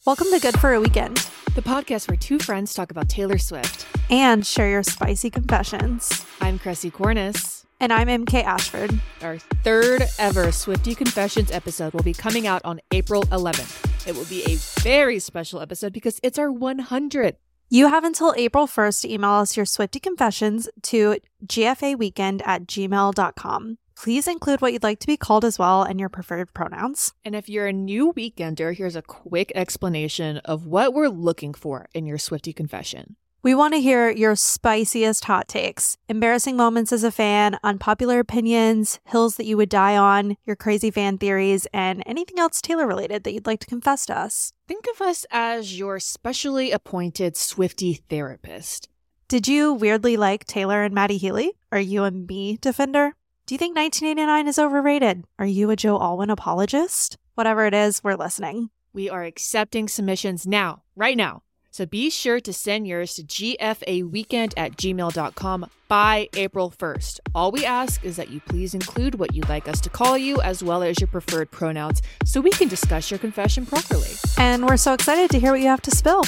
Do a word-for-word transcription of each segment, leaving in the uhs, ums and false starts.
Welcome to Good for a Weekend, the podcast where two friends talk about Taylor Swift and share your spicy confessions. I'm Cressy Cornice. And I'm M K Ashford. Our third ever Swiftie Confessions episode will be coming out on April eleventh. It will be a very special episode because it's our one hundredth. You have until April first to email us your Swiftie confessions to g f a weekend at gmail dot com. Please include what you'd like to be called as well and your preferred pronouns. And if you're a new weekender, here's a quick explanation of what we're looking for in your Swiftie confession. We want to hear your spiciest hot takes, embarrassing moments as a fan, unpopular opinions, hills that you would die on, your crazy fan theories, and anything else Taylor related that you'd like to confess to us. Think of us as your specially appointed Swiftie therapist. Did you weirdly like Taylor and Maddie Healy? Are you a me defender? Do you think nineteen eighty-nine is overrated? Are you a Joe Alwyn apologist? Whatever it is, we're listening. We are accepting submissions now, right now. So be sure to send yours to g f a weekend at gmail dot com by April first. All we ask is that you please include what you'd like us to call you as well as your preferred pronouns so we can discuss your confession properly. And we're so excited to hear what you have to spill.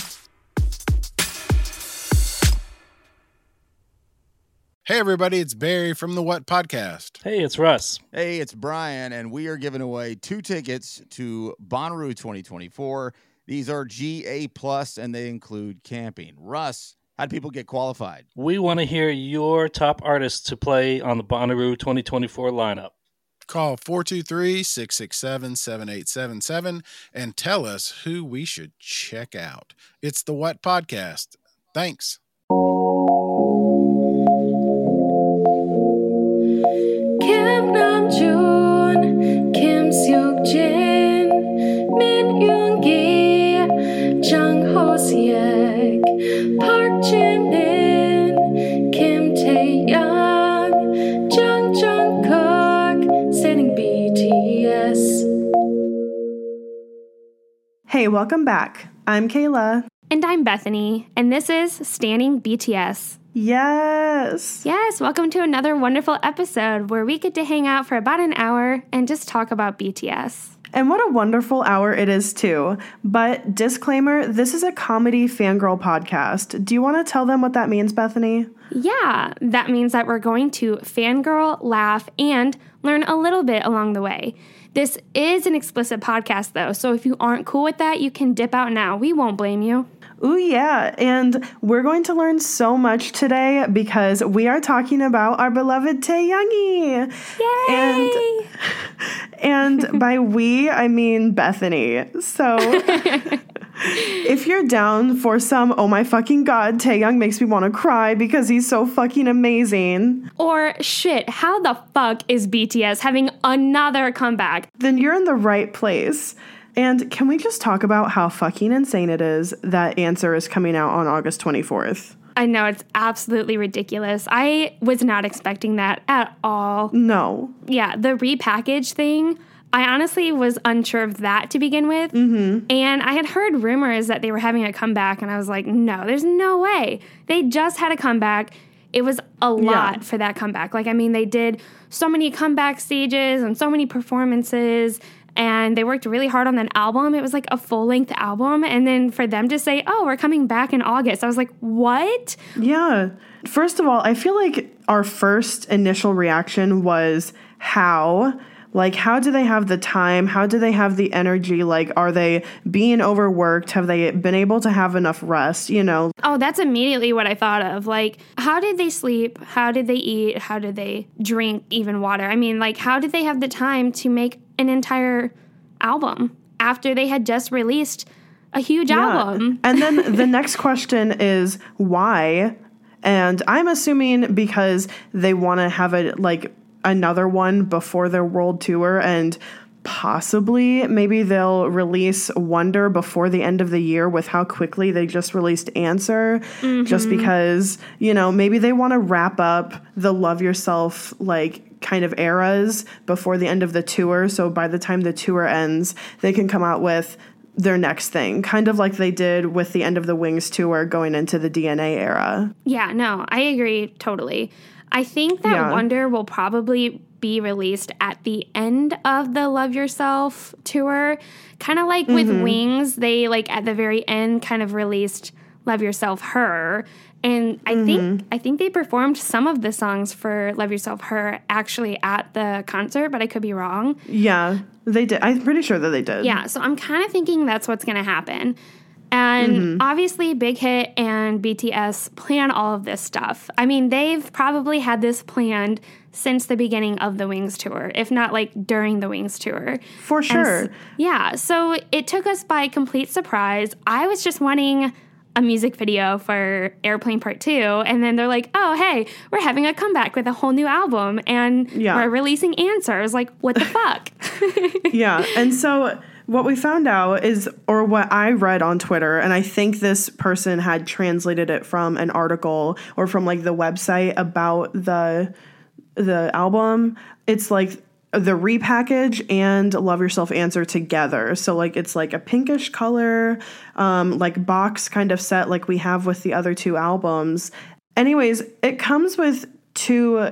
Hey everybody, it's Barry from the What Podcast. Hey, it's Russ. Hey, it's Brian, and we are giving away two tickets to Bonnaroo twenty twenty-four. These are G A plus, and they include camping. Russ, how do people get qualified? We want to hear your top artists to play on the Bonnaroo twenty twenty-four lineup. Call four two three, six six seven, seven eight seven seven and tell us who we should check out. It's the What Podcast. Thanks. Kim Namjoon, Kim Seok Jin, Min Yoon Gi, Jung Ho Seok, Park Jin Min, Kim Tae Young, Jung Jungkook, standing B T S. Hey, welcome back. I'm Kayla. And I'm Bethany, and this is Standing B T S. Yes. Yes, welcome to another wonderful episode where we get to hang out for about an hour and just talk about B T S. And what a wonderful hour it is, too. But disclaimer, this is a comedy fangirl podcast. Do you want to tell them what that means, Bethany? Yeah, that means that we're going to fangirl, laugh, and learn a little bit along the way. This is an explicit podcast, though, so if you aren't cool with that, you can dip out now. We won't blame you. Ooh, yeah, and we're going to learn so much today because we are talking about our beloved Taeyoungie. Yay! And, and by we, I mean Bethany. So if you're down for some, oh my fucking god, Taeyoung makes me want to cry because he's so fucking amazing. Or shit, how the fuck is B T S having another comeback? Then you're in the right place. And can we just talk about how fucking insane it is that Answer is coming out on August twenty-fourth? I know, it's absolutely ridiculous. I was not expecting that at all. No. Yeah, the repackage thing, I honestly was unsure of that to begin with. Mm-hmm. And I had heard rumors that they were having a comeback, and I was like, no, there's no way. They just had a comeback. It was a lot yeah. for that comeback. Like, I mean, they did so many comeback stages and so many performances, and they worked really hard on that album. It was like a full-length album. And then for them to say, oh, we're coming back in August, I was like, what? Yeah. First of all, I feel like our first initial reaction was how? Like, how do they have the time? How do they have the energy? Like, are they being overworked? Have they been able to have enough rest? You know? Oh, that's immediately what I thought of. Like, how did they sleep? How did they eat? How did they drink even water? I mean, like, how did they have the time to make an entire album after they had just released a huge yeah. album? And then the next question is why? And I'm assuming because they want to have a, like, another one before their world tour, and possibly maybe they'll release Wonder before the end of the year with how quickly they just released Answer, mm-hmm. just because, you know, maybe they want to wrap up the Love Yourself, like, kind of eras before the end of the tour. So by the time the tour ends, they can come out with their next thing, kind of like they did with the end of the Wings tour going into the D N A era. Yeah, no, I agree totally. I think that yeah. Wonder will probably be released at the end of the Love Yourself tour. Kind of like with Mm-hmm. Wings, they like at the very end kind of released Love Yourself Her. And I Mm-hmm. think I think they performed some of the songs for Love Yourself Her actually at the concert, but I could be wrong. Yeah, they did. I'm pretty sure that they did. Yeah, so I'm kind of thinking that's what's going to happen. And Mm-hmm. obviously, Big Hit and B T S plan all of this stuff. I mean, they've probably had this planned since the beginning of the Wings tour, if not like during the Wings tour. For And sure. s- yeah, so it took us by complete surprise. I was just wanting a music video for Airplane Part two, and then they're like, oh, hey, we're having a comeback with a whole new album, and Yeah. we're releasing Answers. Like, what the fuck? Yeah. And so what we found out is, or what I read on Twitter, and I think this person had translated it from an article or from like the website about the the album. It's like the repackage and Love Yourself Answer together. So like it's like a pinkish color, um, like box kind of set like we have with the other two albums. Anyways, it comes with two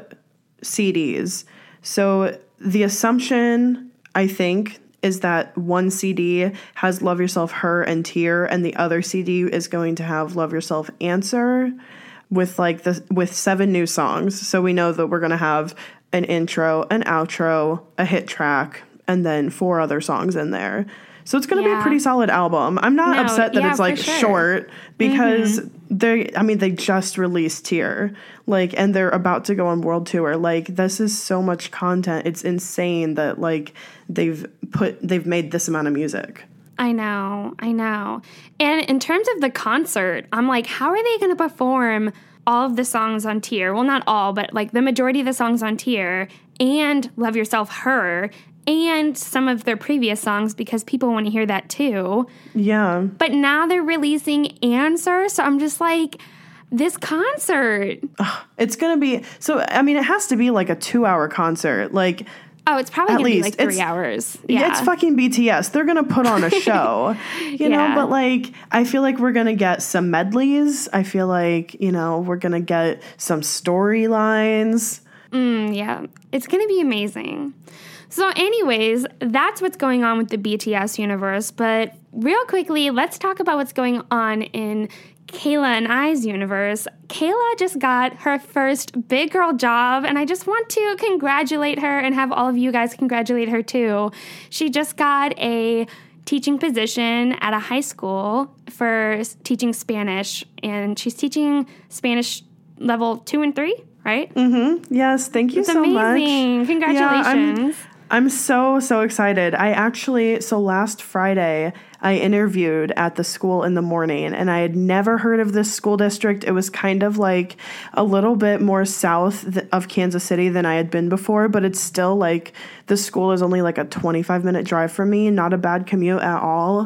C Ds. So the assumption, I think, is that one C D has Love Yourself Her and Tear, and the other C D is going to have Love Yourself Answer with like the with seven new songs. So we know that we're going to have an intro, an outro, a hit track, and then four other songs in there. So it's going to be Yeah. a pretty solid album. I'm not No, upset that yeah, it's like for sure. short because they I mean they just released Tear. Like, and they're about to go on world tour. Like, this is so much content. It's insane that like they've put they've made this amount of music. I know, I know. And in terms of the concert, I'm like, how are they going to perform all of the songs on Tear? Well, not all, but like the majority of the songs on Tear and Love Yourself Her and some of their previous songs because people want to hear that too. Yeah. But now they're releasing Answer, so I'm just like, this concert. It's going to be so I mean it has to be like a two hour concert. Like Oh, it's probably At going to be least. like three It's- hours. Yeah. Yeah. It's fucking B T S. They're going to put on a show, you know, Yeah. but like, I feel like we're going to get some medleys. I feel like, you know, we're going to get some storylines. Mm, yeah, it's going to be amazing. So anyways, that's what's going on with the B T S universe. But real quickly, let's talk about what's going on in Kayla and I's universe. Kayla just got her first big girl job, and I just want to congratulate her and have all of you guys congratulate her too. She just got a teaching position at a high school for s- teaching Spanish, and she's teaching Spanish level two and three, right? Yes. Thank you It's so much. amazing. Congratulations. Yeah, I'm, I'm so, so excited. I actually, so last Friday, I interviewed at the school in the morning, and I had never heard of this school district. It was kind of like a little bit more south th- of Kansas City than I had been before, but it's still like the school is only like a twenty-five minute drive from me, not a bad commute at all.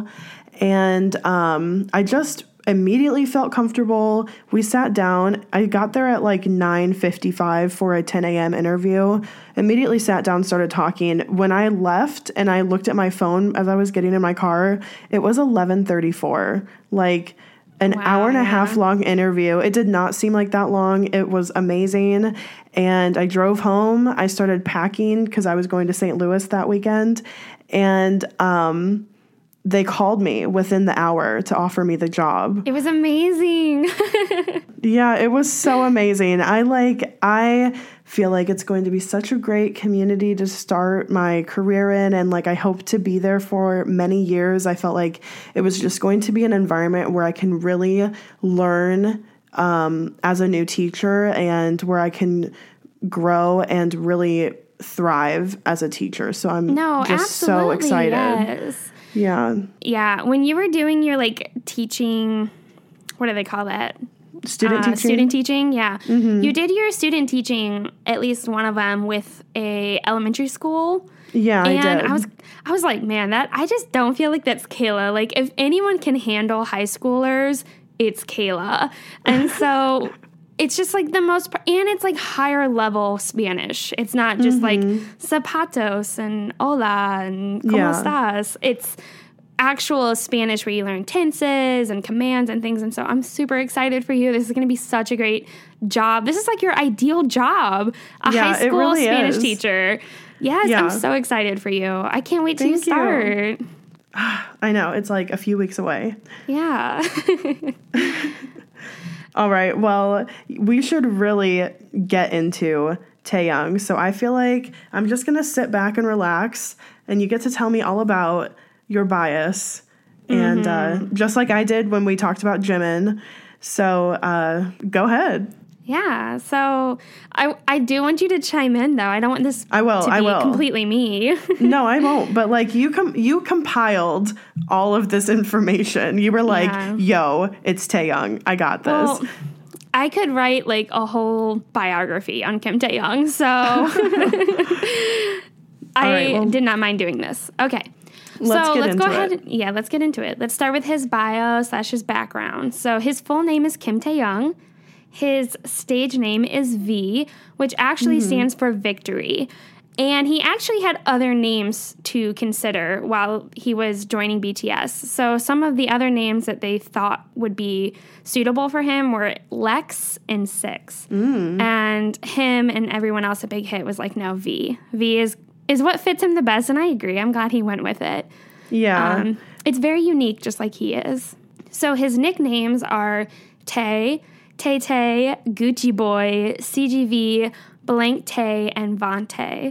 And um, I just immediately felt comfortable. We sat down. I got there at like nine fifty-five for a ten a.m. interview. Immediately sat down, started talking. When I left and I looked at my phone as I was getting in my car, it was eleven thirty-four. Like an Wow, hour and a yeah. half long interview. It did not seem like that long. It was amazing. And I drove home. I started packing because I was going to Saint Louis that weekend. And um they called me within the hour to offer me the job. It was amazing. Yeah, it was so amazing. I like, I feel like it's going to be such a great community to start my career in. And like, I hope to be there for many years. I felt like it was just going to be an environment where I can really learn um, as a new teacher and where I can grow and really thrive as a teacher. So I'm No, just absolutely. so excited. Yes. Yeah. Yeah. When you were doing your like teaching, what do they call that? Student Uh, teaching. Student teaching, yeah. You did your student teaching, at least one of them, with a elementary school. Yeah, I and did. I was I was like, man, that I just don't feel like that's Kayla. Like if anyone can handle high schoolers, it's Kayla. And so it's just like the most, and it's like higher level Spanish. It's not just like zapatos and hola and como Yeah. estás. It's actual Spanish where you learn tenses and commands and things. And so I'm super excited for you. This is going to be such a great job. This is like your ideal job, a Yeah, high it school really Spanish is. teacher. Yes, Yeah. I'm so excited for you. I can't wait till you Thank you. start. I know, it's like a few weeks away. Yeah. All right, well, we should really get into Taeyoung. So I feel like I'm just going to sit back and relax, and you get to tell me all about your bias. And uh, just like I did when we talked about Jimin. So uh, go ahead. Yeah, so I I do want you to chime in, though. I don't want this I will, to be I will. completely me. No, I won't. But like you com- you compiled all of this information. You were like, Yeah. yo, it's Taeyoung. I got this. Well, I could write like a whole biography on Kim Taeyoung, so I right, well- did not mind doing this. Okay. Let's so get let's into go ahead. it. And, yeah, let's get into it. Let's start with his bio slash his background. So his full name is Kim Taeyoung. His stage name is V, which actually Mm-hmm. stands for victory. And he actually had other names to consider while he was joining B T S. So some of the other names that they thought would be suitable for him were Lex and Six. Mm. And him and everyone else at Big Hit was like, no, V. V is, is what fits him the best, and I agree. I'm glad he went with it. Yeah. Um, it's very unique, just like he is. So his nicknames are Tay, Tay Tay, Gucci Boy, C G V, Blank Tay, and Vante.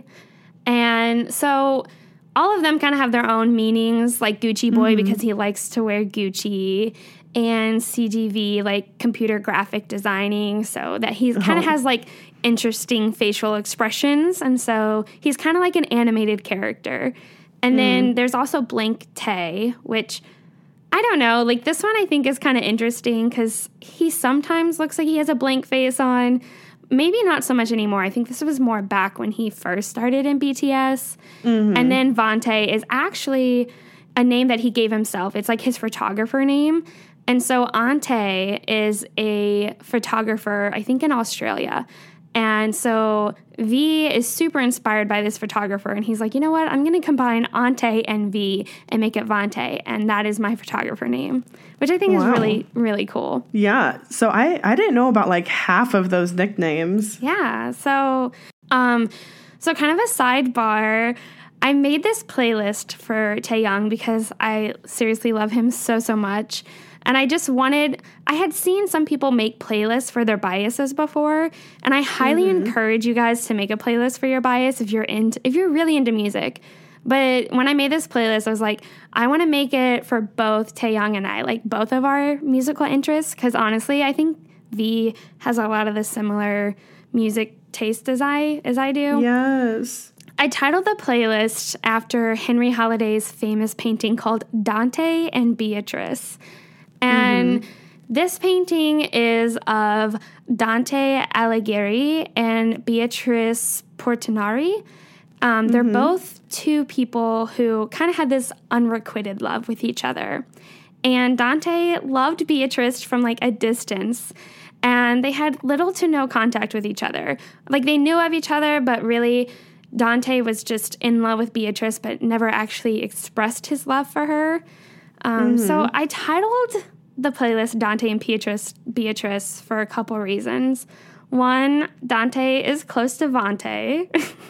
And so all of them kind of have their own meanings, like Gucci Boy because he likes to wear Gucci, and C G V, like computer graphic designing, so that he kind of has like interesting facial expressions. And so he's kind of like an animated character. And then there's also Blank Tay, which I don't know, like this one I think is kind of interesting because he sometimes looks like he has a blank face on. Maybe not so much anymore. I think this was more back when he first started in B T S. Mm-hmm. And then Vante is actually a name that he gave himself. It's like his photographer name. And so Ante is a photographer, I think in Australia. And so V is super inspired by this photographer. And he's like, you know what? I'm going to combine Ante and V and make it Vante. And that is my photographer name, which I think Wow. is really, really cool. Yeah. So I, I didn't know about like half of those nicknames. Yeah. So, um, so kind of a sidebar. I made this playlist for Taeyoung because I seriously love him so, so much. And I just wanted, I had seen some people make playlists for their biases before, and I highly Mm-hmm. encourage you guys to make a playlist for your bias if you're into, if you're really into music. But when I made this playlist, I was like, I want to make it for both Taeyoung and I, like both of our musical interests, because honestly, I think V has a lot of the similar music taste as I as I do. Yes. I titled the playlist after Henry Holliday's famous painting called Dante and Beatrice. And this painting is of Dante Alighieri and Beatrice Portinari. Um, they're both two people who kind of had this unrequited love with each other. And Dante loved Beatrice from like a distance, and they had little to no contact with each other. Like they knew of each other, but really Dante was just in love with Beatrice, but never actually expressed his love for her. Um, So I titled the playlist Dante and Beatrice, Beatrice for a couple reasons. One, Dante is close to Vante,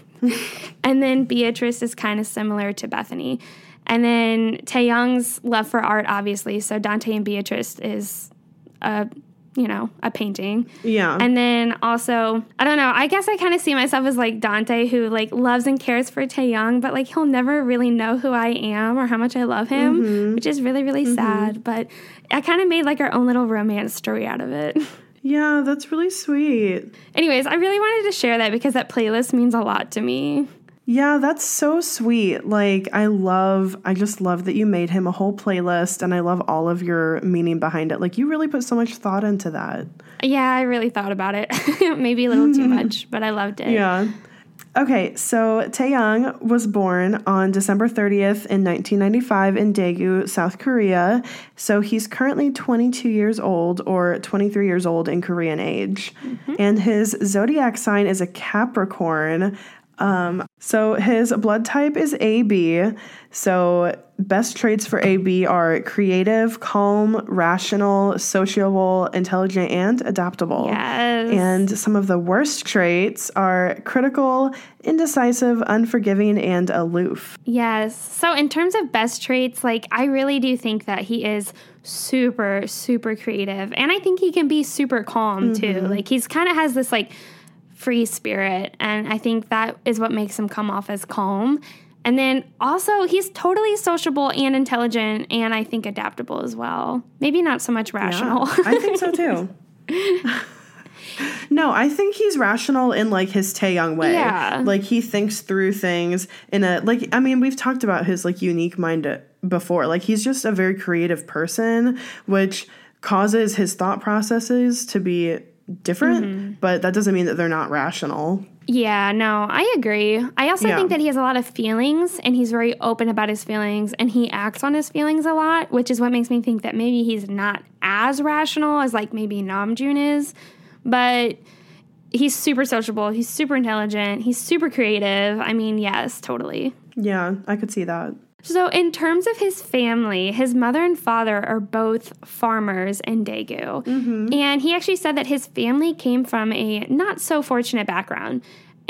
and then Beatrice is kind of similar to Bethany. And then Taeyoung's love for art, obviously, so Dante and Beatrice is a, you know, a painting. Yeah. And then also, I don't know, I guess I kind of see myself as like Dante, who like loves and cares for Taeyoung, but like he'll never really know who I am or how much I love him, Mm-hmm. which is really, really sad. But I kind of made like our own little romance story out of it. Yeah, that's really sweet. Anyways, I really wanted to share that because that playlist means a lot to me. Yeah, that's so sweet. Like, I love, I just love that you made him a whole playlist, and I love all of your meaning behind it. Like, you really put so much thought into that. Yeah, I really thought about it. Maybe a little too much, but I loved it. Yeah. Okay, so Taeyoung was born on December thirtieth in nineteen ninety-five in Daegu, South Korea. So he's currently twenty-two years old, or twenty-three years old in Korean age. And his zodiac sign is a Capricorn. Um, so his blood type is A B. So best traits for A B are creative, calm, rational, sociable, intelligent, and adaptable. Yes. And some of the worst traits are critical, indecisive, unforgiving, and aloof. Yes. So in terms of best traits, like I really do think that he is super, super creative. And I think he can be super calm too. Like he's kind of has this like free spirit. And I think that is what makes him come off as calm. And then also he's totally sociable and intelligent and I think adaptable as well. Maybe not so much rational. Yeah, I think so too. No, I think he's rational in like his Taeyong way. Yeah. Like he thinks through things in a like I mean, we've talked about his like unique mind before. Like he's just a very creative person, which causes his thought processes to be different, mm-hmm. but that doesn't mean that they're not rational. Yeah, no, I agree. I also Yeah. think that he has a lot of feelings and he's very open about his feelings and he acts on his feelings a lot, which is what makes me think that maybe he's not as rational as like maybe Namjoon is, but he's super sociable, he's super intelligent, he's super creative. I mean, yes, totally. Yeah, I could see that. So in terms of his family, his mother and father are both farmers in Daegu. Mm-hmm. And he actually said that his family came from a not so fortunate background.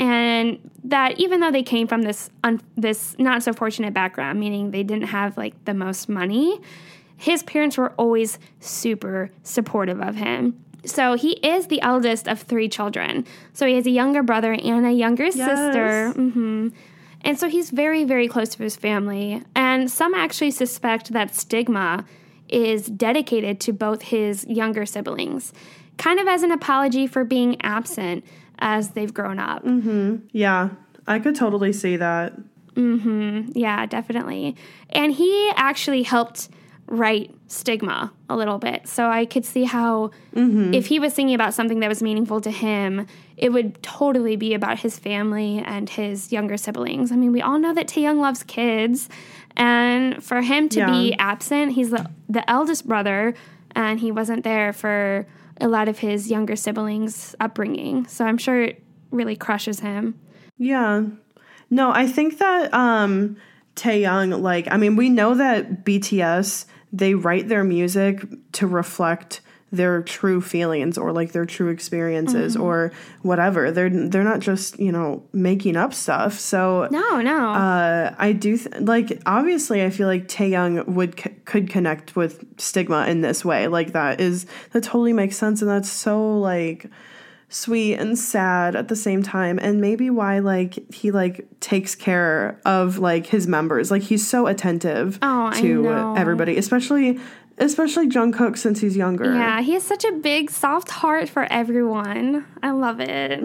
And that even though they came from this un- this not so fortunate background, meaning they didn't have like the most money, his parents were always super supportive of him. So he is the eldest of three children. So he has a younger brother and a younger Yes. sister. Mm-hmm. And so he's very, very close to his family. And some actually suspect that Stigma is dedicated to both his younger siblings, kind of as an apology for being absent as they've grown up. Mm-hmm. Yeah, I could totally see that. Mm-hmm. Yeah, definitely. And he actually helped write Stigma a little bit. So I could see how Mm-hmm. if he was thinking about something that was meaningful to him, it would totally be about his family and his younger siblings. I mean, we all know that Taeyong loves kids. And for him to Yeah. be absent, he's the, the eldest brother, and he wasn't there for a lot of his younger siblings' upbringing. So I'm sure it really crushes him. Yeah. No, I think that um, Taeyong, like, I mean, we know that B T S, they write their music to reflect their true feelings or like their true experiences Mm-hmm. or whatever. They're they're not just, you know, making up stuff. So No, no. uh, I do th- like obviously I feel like Taeyong would c- could connect with Stigma in this way. Like that is that totally makes sense and that's so like sweet and sad at the same time, and maybe why like he like takes care of like his members. Like he's so attentive Oh, I to know. everybody, especially especially Jungkook since he's younger. Yeah, he has such a big, soft heart for everyone. I love it.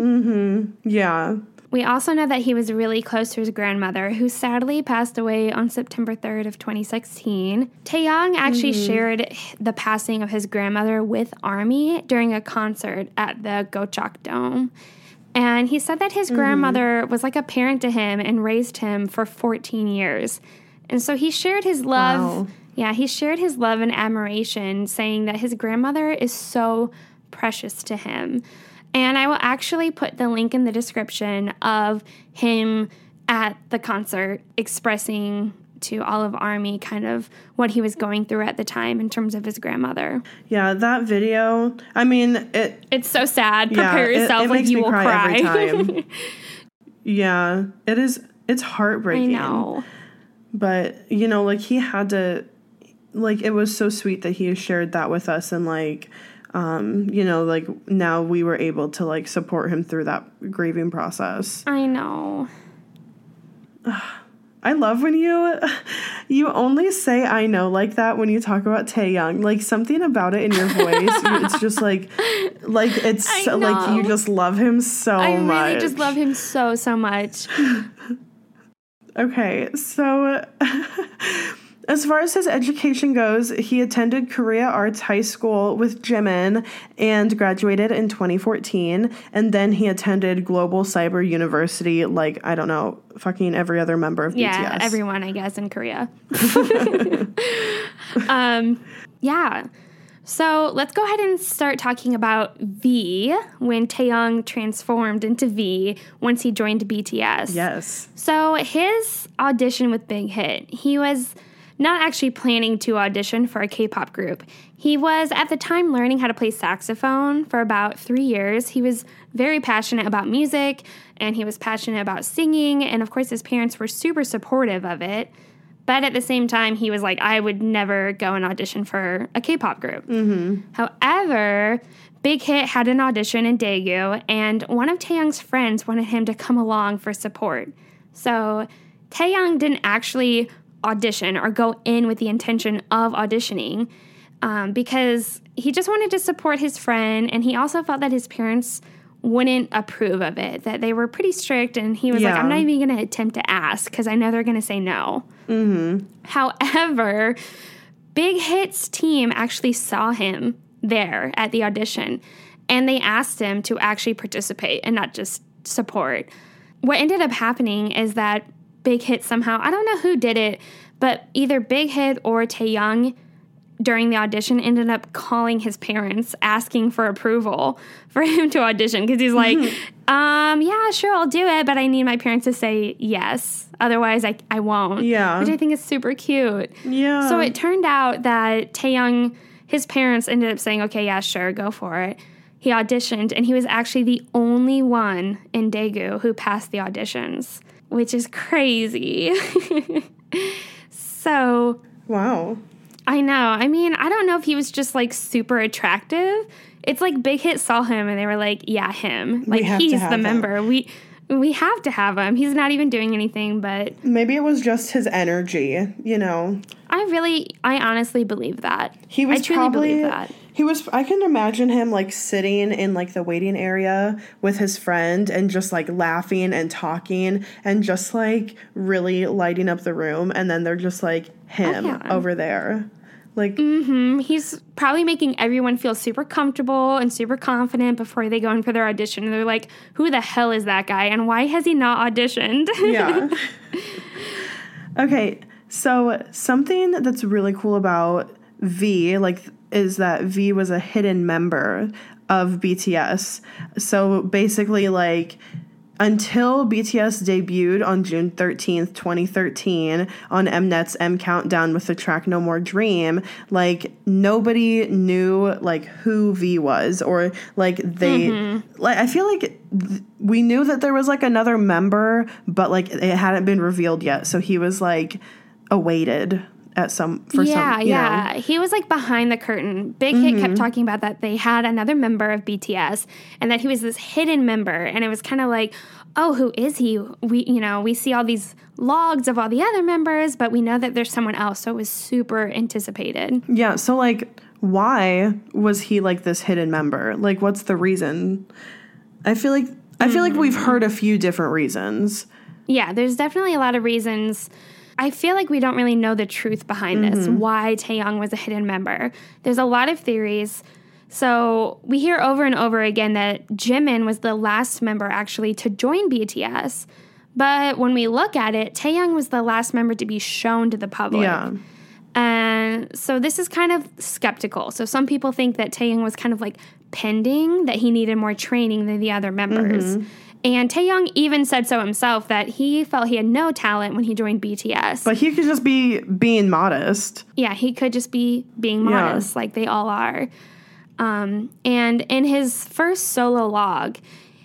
Yeah. We also know that he was really close to his grandmother, who sadly passed away on September third of twenty sixteen. Taeyong actually shared the passing of his grandmother with ARMY during a concert at the Gochak Dome. And he said that his grandmother was like a parent to him and raised him for fourteen years. And so he shared his love. Wow. Yeah, he shared his love and admiration, saying that his grandmother is so precious to him. And I will actually put the link in the description of him at the concert expressing to all of ARMY kind of what he was going through at the time in terms of his grandmother. Yeah, that video, I mean, it It's so sad. yeah, Prepare it- yourself it like makes you me will cry cry. every time. Yeah, it is it's I heartbreaking. know. But, you know, like he had to like it was so sweet that he shared that with us and like um, you know, like now we were able to like support him through that grieving process. I know. I love when you you only say I know like that when you talk about Taeyong. Like something about it in your voice, it's just like like it's I so, like you know. just love him so I much. really just love him so, so much. Okay, so as far as his education goes, he attended Korea Arts High School with Jimin and graduated in twenty fourteen. And then he attended Global Cyber University, like, I don't know, fucking every other member of Yeah, B T S. everyone, I guess, in Korea. um, yeah. So let's go ahead and start talking about V, when Taeyong transformed into V once he joined B T S. Yes. So his audition with Big Hit, he was not actually planning to audition for a K-pop group. He was at the time learning how to play saxophone for about three years. He was very passionate about music, and he was passionate about singing, and of course his parents were super supportive of it. But at the same time, he was like, I would never go and audition for a K-pop group. Mm-hmm. However, Big Hit had an audition in Daegu, and one of Taeyong's friends wanted him to come along for support. So Taeyong didn't actually audition or go in with the intention of auditioning um, because he just wanted to support his friend, and he also felt that his parents wouldn't approve of it, that they were pretty strict, and he was yeah. like, I'm not even going to attempt to ask because I know they're going to say no. Mm-hmm. However, Big Hit's team actually saw him there at the audition, and they asked him to actually participate and not just support. What ended up happening is that Big Hit somehow, I don't know who did it, but either Big Hit or Taeyong during the audition ended up calling his parents asking for approval for him to audition, because he's like, um, yeah, sure, I'll do it, but I need my parents to say yes. Otherwise, I, I won't. Yeah. Which I think is super cute. Yeah. So it turned out that Taeyong, his parents ended up saying, okay, yeah, sure, go for it. He auditioned, and he was actually the only one in Daegu who passed the auditions, which is crazy. So... Wow. I know. I mean, I don't know if he was just, like, super attractive. It's like Big Hit saw him, and they were like, yeah, him. Like, have to he's have the him. member. We we have to have him. He's not even doing anything, but... Maybe it was just his energy, you know. I really, I honestly believe that. He was I truly probably, believe that. He was, I can imagine him, like, sitting in, like, the waiting area with his friend and just, like, laughing and talking and just, like, really lighting up the room. And then they're just, like, him Oh, yeah. over there. Like, Mm-hmm. He's probably making everyone feel super comfortable and super confident before they go in for their audition. And they're like, who the hell is that guy? And why has he not auditioned? yeah. Okay, so something that's really cool about V, like, is that V was a hidden member of B T S. So basically, like, until B T S debuted on June thirteenth, twenty thirteen on Mnet's M Countdown with the track No More Dream, like, nobody knew, like, who V was, or, like, they, Mm-hmm. like, I feel like th- we knew that there was, like, another member, but, like, it hadn't been revealed yet, so he was, like, awaited at some, for yeah, some, you yeah. know. He was like behind the curtain. Big Hit kept talking about that they had another member of B T S and that he was this hidden member. And it was kind of like, oh, who is he? We, you know, we see all these logs of all the other members, but we know that there's someone else. So it was super anticipated. Yeah, so, like, why was he, like, this hidden member? Like, what's the reason? I feel like, I feel like we've heard a few different reasons. Yeah, there's definitely a lot of reasons. I feel like we don't really know the truth behind this, why Taeyong was a hidden member. There's a lot of theories. So we hear over and over again that Jimin was the last member actually to join B T S. But when we look at it, Taeyong was the last member to be shown to the public. Yeah. And so this is kind of skeptical. So some people think that Taeyong was kind of like pending, that he needed more training than the other members. Mm-hmm. And Taeyong even said so himself, that he felt he had no talent when he joined B T S. But he could just be being modest. Yeah, he could just be being Yeah. modest, like they all are. Um, and in his first solo log,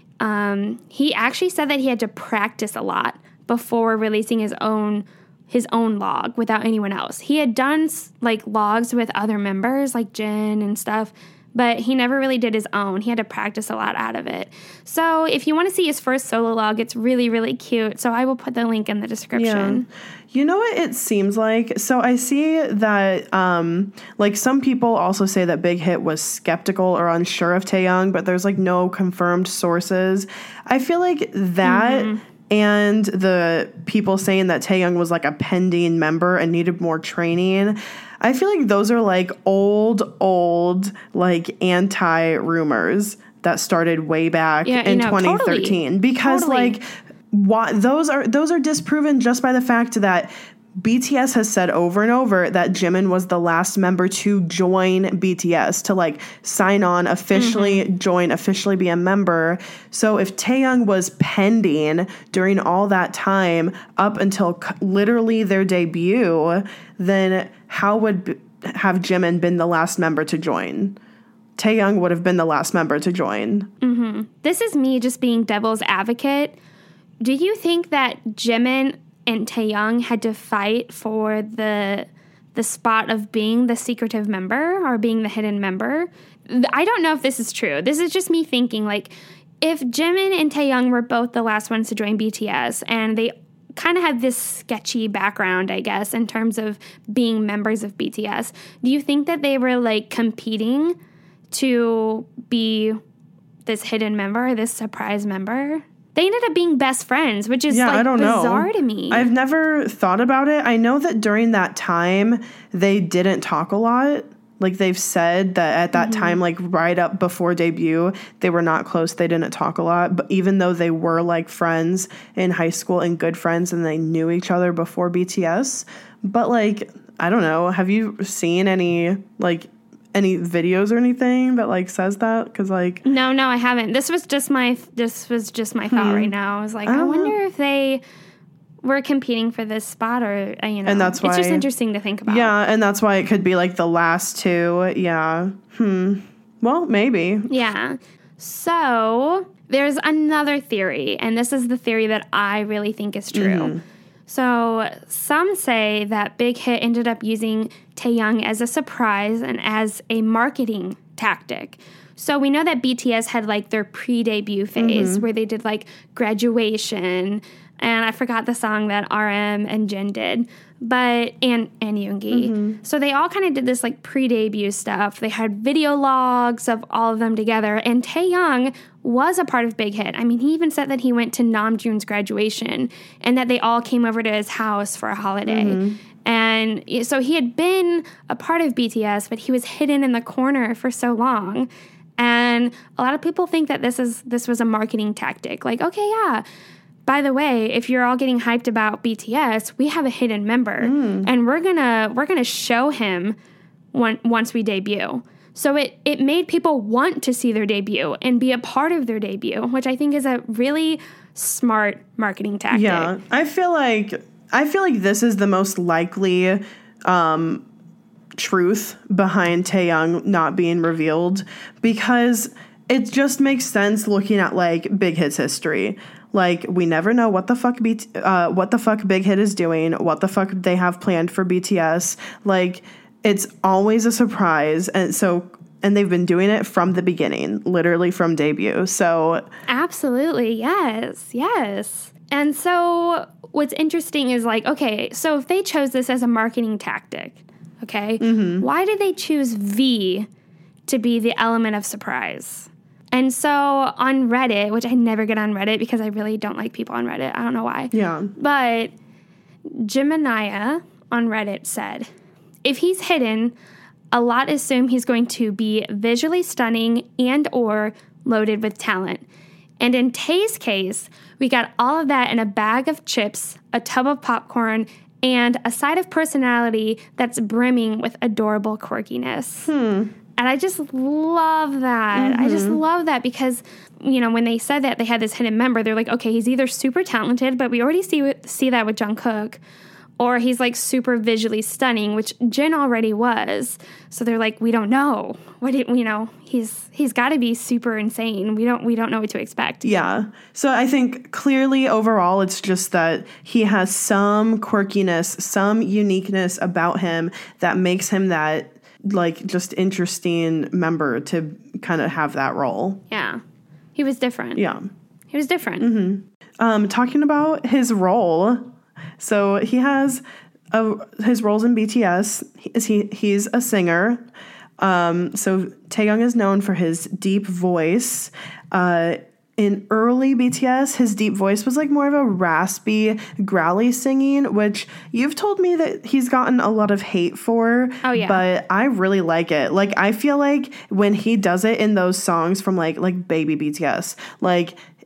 um, he actually said that he had to practice a lot before releasing his own his own log without anyone else. He had done like logs with other members, like Jin and stuff, but he never really did his own. He had to practice a lot out of it. So if you want to see his first solo log, it's really, really cute. So I will put the link in the description. You know what it seems like? So I see that, um, like, some people also say that Big Hit was skeptical or unsure of Taeyong, but there's, like, no confirmed sources. I feel like that... Mm-hmm. And the people saying that Taeyong was, like, a pending member and needed more training, I feel like those are, like, old, old, like, anti-rumors that started way back Yeah, in you know, twenty thirteen. totally. Because, Totally. like, why, those are those are disproven just by the fact that B T S has said over and over that Jimin was the last member to join B T S, to like sign on officially, mm-hmm. join, officially be a member. So if Taehyung was pending during all that time up until c- literally their debut, then how would b- have Jimin been the last member to join? Taehyung would have been the last member to join. Mm-hmm. This is me just being devil's advocate. Do you think that Jimin and Taehyung had to fight for the the spot of being the secretive member or being the hidden member? I don't know if this is true. This is just me thinking, like, if Jimin and Taehyung were both the last ones to join B T S and they kind of had this sketchy background, I guess, in terms of being members of B T S, do you think that they were, like, competing to be this hidden member, this surprise member? They ended up being best friends, which is yeah, like I don't bizarre know. to me. I've never thought about it. I know that during that time, they didn't talk a lot. Like they've said that at that mm-hmm. time, like right up before debut, they were not close. They didn't talk a lot. But even though they were like friends in high school and good friends and they knew each other before B T S. But like, I don't know. Have you seen any like any videos or anything that like says that? Because like no no I haven't. This was just my this was just my thought hmm. right now. I was like, I, I wonder know. if they were competing for this spot, or uh, you know, and that's why, it's just interesting to think about. Yeah, and that's why it could be like the last two. Yeah. Hmm. Well, maybe. Yeah. So there's another theory, and this is the theory that I really think is true. Mm-hmm. So some say that Big Hit ended up using Taehyung as a surprise and as a marketing tactic. So we know that B T S had like their pre-debut phase mm-hmm. where they did like Graduation, and I forgot the song that R M and Jin did, but and and Yoongi. Mm-hmm. So they all kind of did this like pre-debut stuff. They had video logs of all of them together, and Taehyung was a part of Big Hit. I mean, he even said that he went to Namjoon's graduation and that they all came over to his house for a holiday. Mm-hmm. And so he had been a part of B T S, but he was hidden in the corner for so long. And a lot of people think that this is this was a marketing tactic. Like, okay, yeah, by the way, if you're all getting hyped about B T S, we have a hidden member, mm. and we're gonna we're gonna show him one, once we debut. So it it made people want to see their debut and be a part of their debut, which I think is a really smart marketing tactic. Yeah, I feel like I feel like this is the most likely um, truth behind Taehyung not being revealed, because it just makes sense looking at like Big Hit's history. Like, we never know what the fuck B T, uh, what the fuck Big Hit is doing, what the fuck they have planned for B T S. Like, it's always a surprise, and so and they've been doing it from the beginning, literally from debut. So absolutely, yes, yes. And so what's interesting is like, okay, so if they chose this as a marketing tactic, okay, mm-hmm. why did they choose V to be the element of surprise? And so on Reddit, which I never get on Reddit because I really don't like people on Reddit. I don't know why. Yeah. But Gemini on Reddit said, if he's hidden, a lot assume he's going to be visually stunning and or loaded with talent. And in Tae's case, we got all of that in a bag of chips, a tub of popcorn, and a side of personality that's brimming with adorable quirkiness. Hmm. And I just love that. Mm-hmm. I just love that because, you know, when they said that they had this hidden member, they're like, okay, he's either super talented, but we already see see that with Jungkook, or he's like super visually stunning, which Jin already was. So they're like, we don't know. What do you know? He's he's got to be super insane. We don't we don't know what to expect. Yeah. So I think clearly overall, it's just that he has some quirkiness, some uniqueness about him that makes him that like just interesting member to kind of have that role. Yeah. He was different. Yeah. He was different. Mm-hmm. Um, talking about his role. So he has a, his roles in B T S. He, he he's a singer. Um, so Taehyung is known for his deep voice. Uh, in early B T S, his deep voice was like more of a raspy, growly singing, which you've told me that he's gotten a lot of hate for. Oh yeah. But I really like it. Like, I feel like when he does it in those songs from like like Baby B T S, like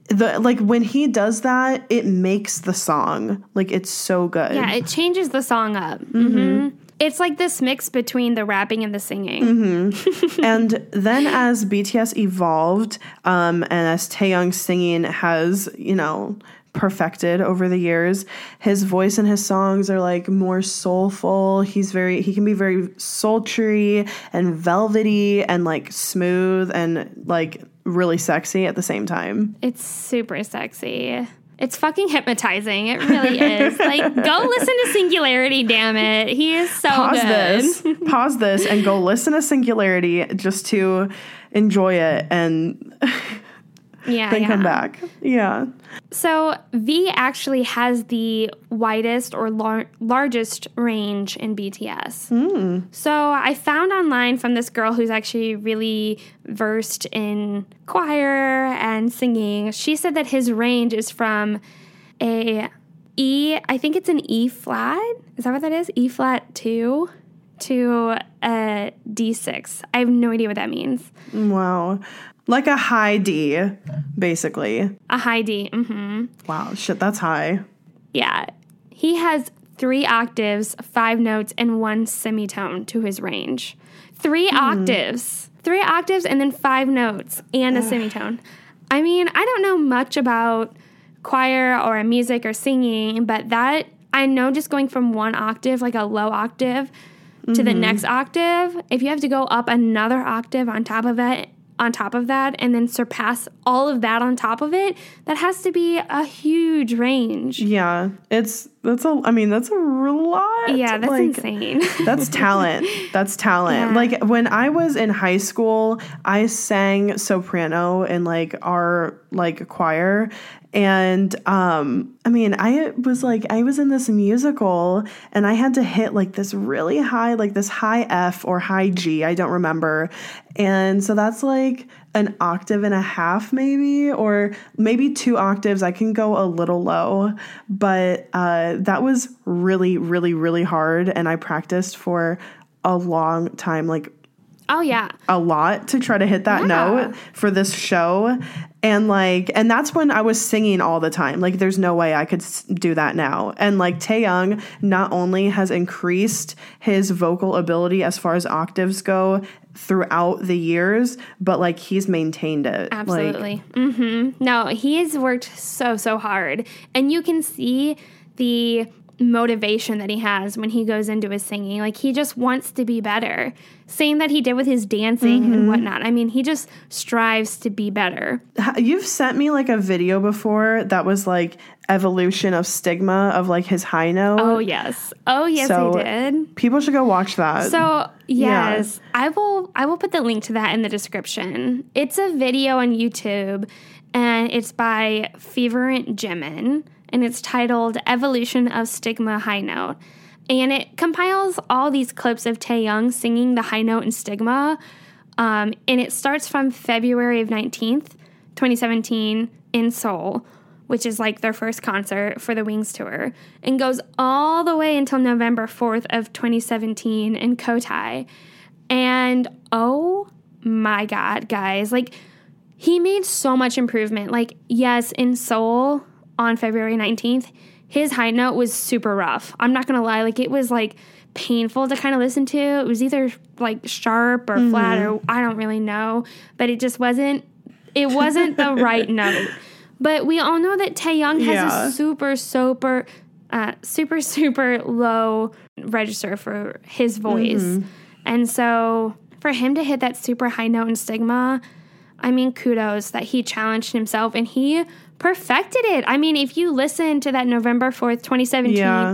the like when he does that, it makes the song. Like it's so good. Yeah, it changes the song up. Mm-hmm. Mm-hmm. It's like this mix between the rapping and the singing. Mm-hmm. And then as B T S evolved, um, and as Taehyung's singing has, you know, perfected over the years, his voice and his songs are like more soulful. He's very, he can be very sultry and velvety and like smooth and like really sexy at the same time. It's super sexy. It's fucking hypnotizing. It really is. Like, go listen to Singularity, damn it. He is so Pause good. this. Pause this and go listen to Singularity just to enjoy it and yeah, then yeah. come back. Yeah. So V actually has the widest or lar- largest range in B T S. Mm. So I found online from this girl who's actually really versed in choir and singing. She said that his range is from a E, I think it's an E flat. Is that what that is? E flat two to a D six. I have no idea what that means. Wow. Like a high D, basically. A high D. Mm-hmm. Wow, shit, that's high. Yeah. He has three octaves, five notes, and one semitone to his range. Three mm. octaves. Three octaves and then five notes and a semitone. I mean, I don't know much about choir or music or singing, but that, I know just going from one octave, like a low octave, mm-hmm. to the next octave, if you have to go up another octave on top of it, on top of that, and then surpass all of that on top of it, that has to be a huge range. Yeah, it's that's a. I mean, that's a lot. Yeah, that's like, insane. That's talent. That's talent. Yeah. Like when I was in high school, I sang soprano in like our like choir. And, um, I mean, I was like, I was in this musical and I had to hit like this really high, like this high F or high G, I don't remember. And so that's like an octave and a half maybe, or maybe two octaves. I can go a little low, but, uh, that was really, really, really hard. And I practiced for a long time, like, oh yeah, a lot to try to hit that yeah. note for this show. And like, and that's when I was singing all the time. Like, there's no way I could do that now. And like Taehyung not only has increased his vocal ability as far as octaves go throughout the years, but like he's maintained it. Absolutely. Like, mm-hmm. No, he has worked so, so hard. And you can see the motivation that he has when he goes into his singing. Like, he just wants to be better. Same that he did with his dancing mm-hmm. and whatnot. I mean, he just strives to be better. You've sent me like a video before that was like evolution of stigma of like his high note. Oh yes. Oh yes, so I did. People should go watch that. So yes, yeah. I will I will put the link to that in the description. It's a video on YouTube and it's by Feverent Jimin. And it's titled Evolution of Stigma High Note. And it compiles all these clips of Taehyung singing the high note in Stigma. Um, and it starts from February of nineteenth, twenty seventeen in Seoul, which is like their first concert for the Wings tour, and goes all the way until November fourth of twenty seventeen in Kotai. And oh my God, guys, like he made so much improvement. Like, yes, in Seoul, on February nineteenth, his high note was super rough. I'm not gonna lie, like it was like painful to kind of listen to. It was either like sharp or mm-hmm. flat or I don't really know, but it just wasn't, it wasn't the right note. But we all know that Taehyung has yeah. a super, super, uh, super, super low register for his voice. Mm-hmm. And so for him to hit that super high note in Stigma, I mean, kudos that he challenged himself and he perfected it. I mean, if you listen to that November fourth, twenty seventeen yeah.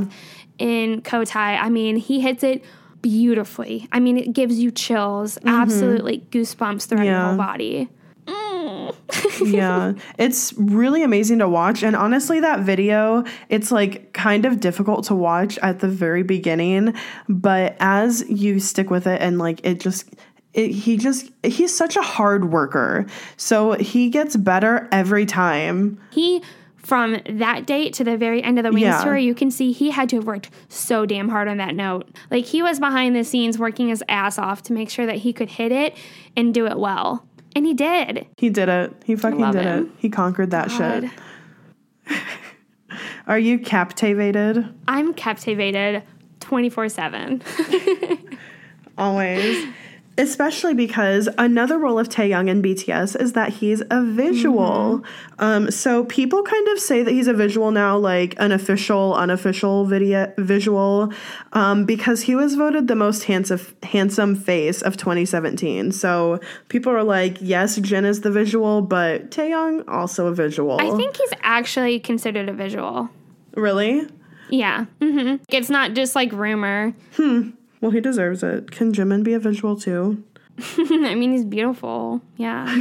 in Kotai, I mean, he hits it beautifully. I mean, it gives you chills, mm-hmm. absolutely goosebumps throughout yeah. your whole body. Mm. Yeah, it's really amazing to watch. And honestly, that video, it's like kind of difficult to watch at the very beginning, but as you stick with it and like it just... It, he just, he's such a hard worker. So he gets better every time. He, from that date to the very end of the Wings yeah. tour, you can see he had to have worked so damn hard on that note. Like, he was behind the scenes working his ass off to make sure that he could hit it and do it well. And he did. He did it. He fucking love did him. it. He conquered that God. shit. Are you captivated? I'm captivated twenty-four seven. Always. Especially because another role of Taehyung in B T S is that he's a visual. Mm-hmm. Um, so people kind of say that he's a visual now, like an official, unofficial video visual, um, because he was voted the most handsome handsome face of twenty seventeen. So people are like, yes, Jin is the visual, but Taehyung also a visual. I think he's actually considered a visual. Really? Yeah. Mm-hmm. It's not just like rumor. Hmm. Well, he deserves it. Can Jimin be a visual too? I mean, he's beautiful. Yeah.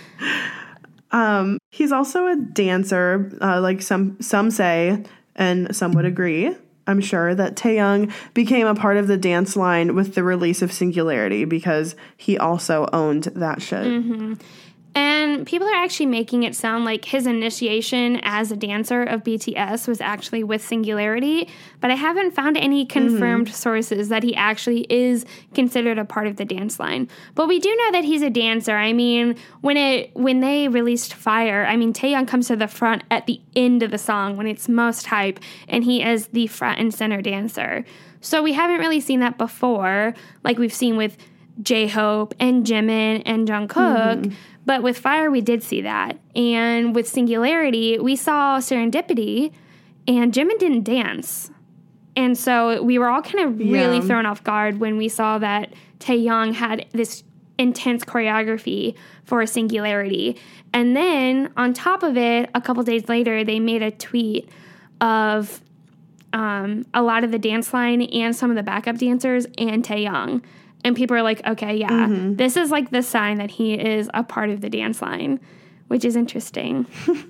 um, he's also a dancer, uh, like some some say, and some would agree. I'm sure that Taehyung became a part of the dance line with the release of Singularity because he also owned that shit. Mm-hmm. And people are actually making it sound like his initiation as a dancer of B T S was actually with Singularity, but I haven't found any confirmed mm-hmm. sources that he actually is considered a part of the dance line. But we do know that he's a dancer. I mean, when it when they released Fire, I mean, Taehyung comes to the front at the end of the song when it's most hype, and he is the front and center dancer. So we haven't really seen that before, like we've seen with J-Hope and Jimin and Jungkook. Mm-hmm. But with Fire, we did see that. And with Singularity, we saw Serendipity, and Jimin didn't dance. And so we were all kind of really yeah. thrown off guard when we saw that Taehyung had this intense choreography for Singularity. And then, on top of it, a couple days later, they made a tweet of um, a lot of the dance line and some of the backup dancers and Taehyung. And people are like, okay, yeah, mm-hmm. this is like the sign that he is a part of the dance line, which is interesting.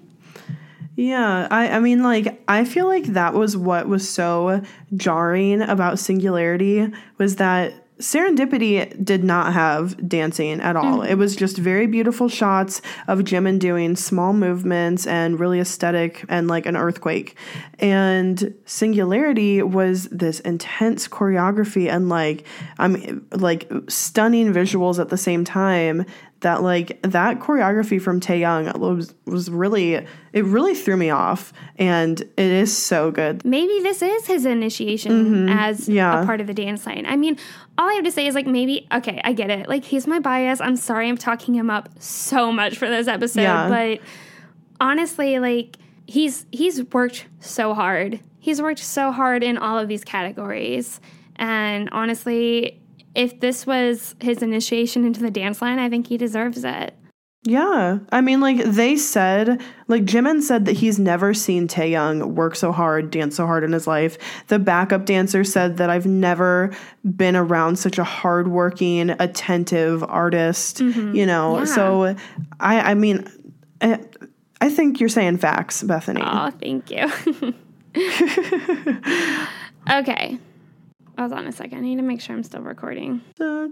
Yeah, I, I mean, like, I feel like that was what was so jarring about Singularity was that Serendipity did not have dancing at all. Mm-hmm. It was just very beautiful shots of Jimin doing small movements and really aesthetic and like an earthquake. And Singularity was this intense choreography and like, I mean, like stunning visuals at the same time. That like that choreography from Taehyung was was really it really threw me off, and it is so good. Maybe this is his initiation mm-hmm. as yeah. a part of the dance line. I mean, all I have to say is like maybe okay, I get it. Like he's my bias. I'm sorry, I'm talking him up so much for this episode, yeah. but honestly, like he's he's worked so hard. He's worked so hard in all of these categories, and honestly, if this was his initiation into the dance line, I think he deserves it. Yeah. I mean, like, they said, like, Jimin said that he's never seen Taehyung work so hard, dance so hard in his life. The backup dancer said that I've never been around such a hardworking, attentive artist, mm-hmm. you know? Yeah. So, I, I mean, I, I think you're saying facts, Bethany. Oh, thank you. Okay. Hold on a second. I need to make sure I'm still recording. So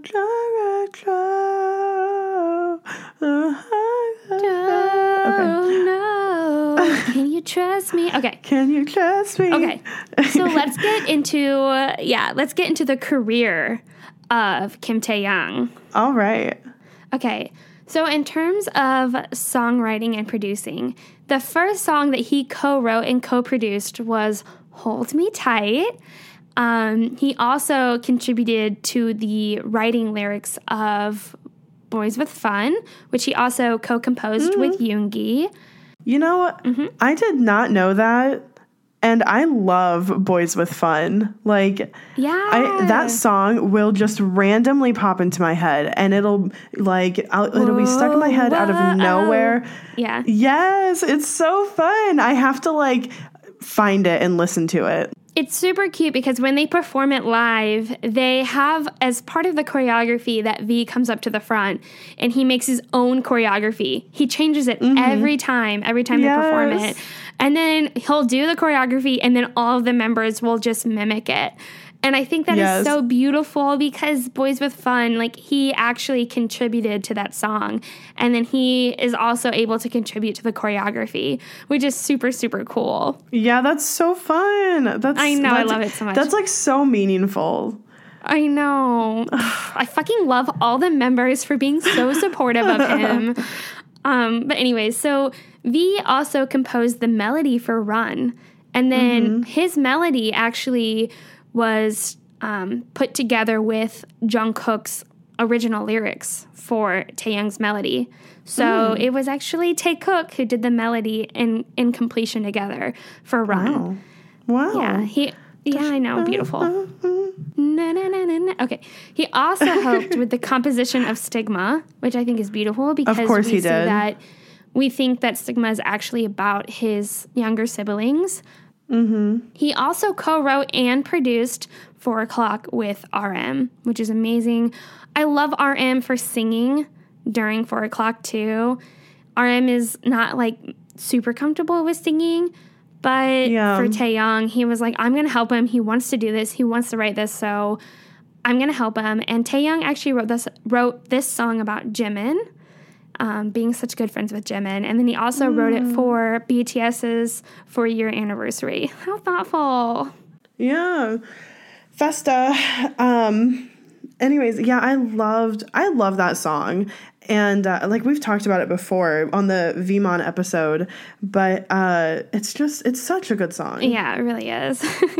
okay. No. Can you trust me? Okay. Can you trust me? Okay. So let's get into uh, yeah, let's get into the career of Kim Taehyung. All right. Okay. So in terms of songwriting and producing, the first song that he co-wrote and co-produced was Hold Me Tight. Um, he also contributed to the writing lyrics of Boys with Fun, which he also co-composed mm. with Yoongi. You know, mm-hmm. I did not know that, and I love Boys with Fun. Like, yeah, I, that song will just randomly pop into my head, and it'll like I'll, it'll be stuck in my head out of nowhere. Yeah. Yes, it's so fun. I have to like find it and listen to it. It's super cute because when they perform it live, they have, as part of the choreography, that V comes up to the front and he makes his own choreography. He changes it mm-hmm. every time, every time yes. they perform it. And then he'll do the choreography and then all of the members will just mimic it. And I think that yes. is so beautiful because Boys with Fun, like he actually contributed to that song. And then he is also able to contribute to the choreography, which is super, super cool. Yeah, that's so fun. That's I know, that's, I love it so much. That's like so meaningful. I know. I fucking love all the members for being so supportive of him. Um, but anyways, so V also composed the melody for Run. And then mm-hmm. his melody actually was um, put together with Jungkook's original lyrics for Taehyung's melody. So mm. it was actually Taekook who did the melody in, in completion together for Run. Wow. Wow. Yeah, he, yeah, I know. Beautiful. Na, na, na, na, na. Okay. He also helped with the composition of Stigma, which I think is beautiful because of course we he see did. that we think that Stigma is actually about his younger siblings. Mm-hmm. He also co-wrote and produced Four O'Clock with R M, which is amazing. I love R M for singing during Four O'Clock too. R M is not like super comfortable with singing, but yeah. for Taehyung, he was like, I'm going to help him. He wants to do this. He wants to write this, so I'm going to help him. And Taehyung actually wrote this wrote this song about Jimin, um, being such good friends with Jimin. And then he also mm. wrote it for BTS's four-year anniversary. How thoughtful. Yeah. Festa. Um, anyways, yeah, I loved, I love that song. And uh, like we've talked about it before on the Vmon episode, but uh, it's just, it's such a good song. Yeah, it really is.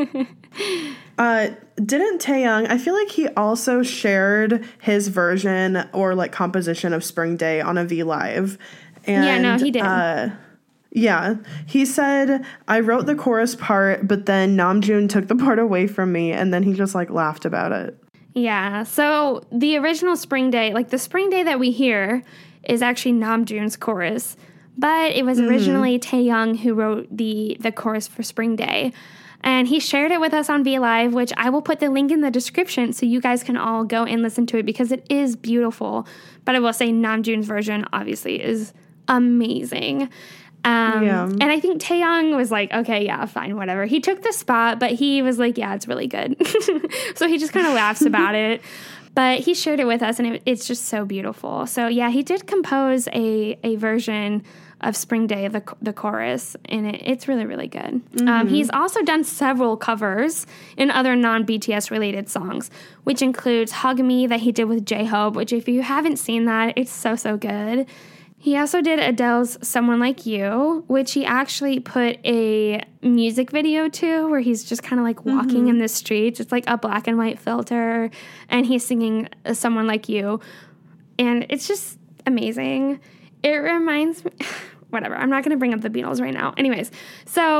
uh, didn't Taehyung, I feel like he also shared his version or like composition of Spring Day on a V Live. And, yeah, no, he did. Uh, yeah, he said, I wrote the chorus part, but then Namjoon took the part away from me, and then he just like laughed about it. Yeah, so the original Spring Day, like the Spring Day that we hear is actually Namjoon's chorus, but it was originally mm-hmm. Taehyung who wrote the, the chorus for Spring Day. And he shared it with us on V Live, which I will put the link in the description so you guys can all go and listen to it because it is beautiful. But I will say Namjoon's version obviously is amazing. Um, yeah. And I think Taehyung was like, okay, yeah, fine, whatever. He took the spot, but he was like, yeah, it's really good. So he just kind of laughs about it. But he shared it with us, and it, it's just so beautiful. So, yeah, he did compose a, a version of Spring Day, the, the chorus, and it, it's really, really good. Mm-hmm. Um, he's also done several covers in other non-B T S-related songs, which includes Hug Me that he did with J-Hope, which if you haven't seen that, it's so, so good. He also did Adele's Someone Like You, which he actually put a music video to where he's just kind of like walking mm-hmm. in the streets. It's like a black and white filter, and he's singing Someone Like You. And it's just amazing. It reminds me... Whatever. I'm not going to bring up the Beatles right now. Anyways, so...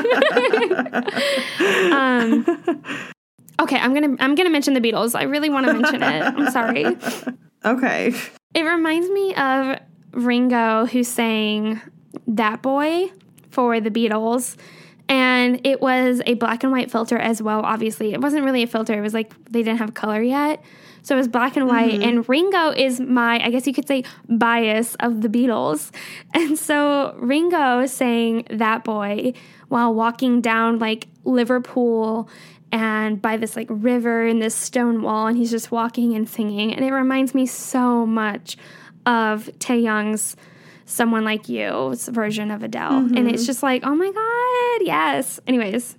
um, okay, I'm going to I'm gonna mention the Beatles. I really want to mention it. I'm sorry. Okay. It reminds me of Ringo, who sang That Boy for the Beatles, and it was a black and white filter as well. Obviously, it wasn't really a filter, it was like they didn't have color yet, so it was black and white. Mm-hmm. And Ringo is my, I guess you could say, bias of the Beatles, and so Ringo sang That Boy while walking down like Liverpool and by this like river and this stone wall, and he's just walking and singing, and it reminds me so much of Taehyung's Someone Like You's version of Adele. Mm-hmm. And it's just like, oh my God, yes. Anyways.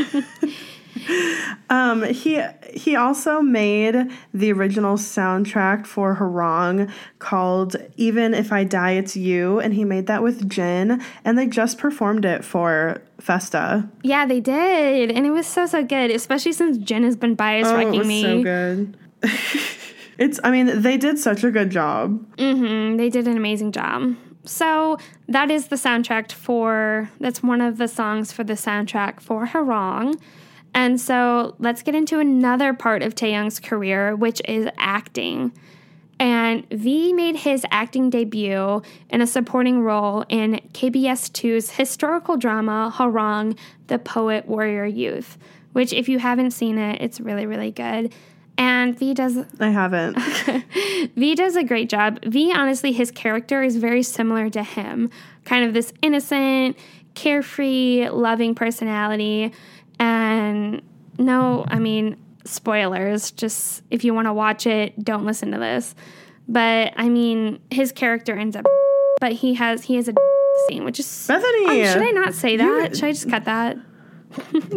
um, he he also made the original soundtrack for Harang called Even If I Die It's You, and he made that with Jin, and they just performed it for Festa. Yeah, they did. And it was so, so good, especially since Jin has been bias oh, wrecking it was me. so good. It's, I mean, they did such a good job. Mm-hmm. They did an amazing job. So that is the soundtrack for, that's one of the songs for the soundtrack for Harang. And so let's get into another part of Taehyung's career, which is acting. And V made his acting debut in a supporting role in K B S two's historical drama, Harang, The Poet Warrior Youth, which if you haven't seen it, it's really, really good. And V does... I haven't. V does a great job. V, honestly, his character is very similar to him. Kind of this innocent, carefree, loving personality. And no, I mean, spoilers. Just if you want to watch it, don't listen to this. But, I mean, his character ends up... But he has he has a scene, which is... Bethany! Oh, should I not say that? You, should I just cut that?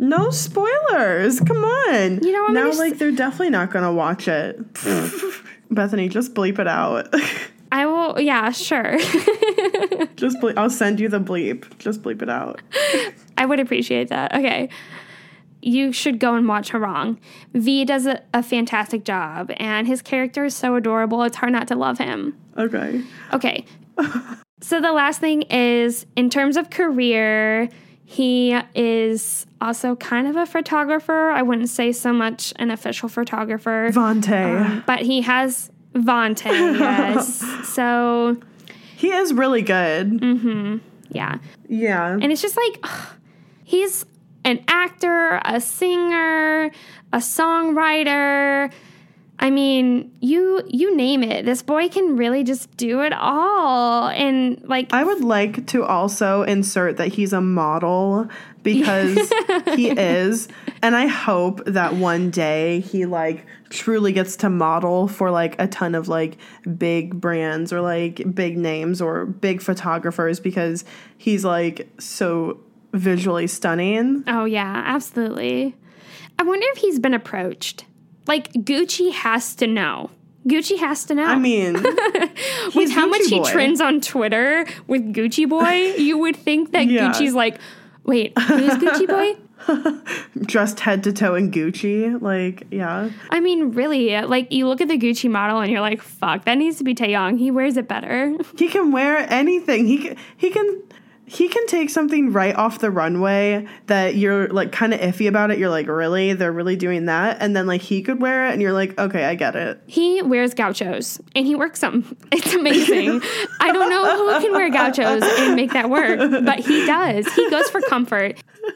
No spoilers. Come on. You know, I'm now, gonna like, s- they're definitely not going to watch it. Bethany, just bleep it out. I will, yeah, sure. Just bleep. I'll send you the bleep. Just bleep it out. I would appreciate that. Okay. You should go and watch Harang. V does a, a fantastic job, and his character is so adorable, it's hard not to love him. Okay. Okay. So the last thing is, in terms of career, he is also kind of a photographer. I wouldn't say so much an official photographer. Vontae. Um, but he has Vontae, yes. So, He is really good. mm-hmm, yeah. Yeah. And it's just like, ugh, he's an actor, a singer, a songwriter. I mean, you you name it. This boy can really just do it all. And like, I would like to also insert that he's a model because he is. And I hope that one day he like truly gets to model for like a ton of like big brands or like big names or big photographers because he's like so visually stunning. oh yeah, absolutely. I wonder if he's been approached. Like, Gucci has to know. Gucci has to know. I mean, with he's how much Gucci he boy. trends on Twitter with Gucci Boy, you would think that Yeah. Gucci's like, wait, who's Gucci Boy? dressed head to toe in Gucci. Like, yeah. I mean, really, like, you look at the Gucci model and you're like, fuck, that needs to be Taeyong. He wears it better. He can wear anything. He can, he can he can take something right off the runway that you're like kind of iffy about it. You're like, really? They're really doing that? And then like he could wear it and you're like, okay, I get it. He wears gauchos and he works them. It's amazing. I don't know who can wear gauchos and make that work, but he does. He goes for comfort.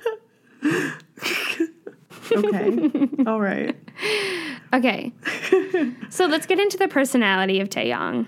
Okay. All right. Okay. So let's get into the personality of Taeyong.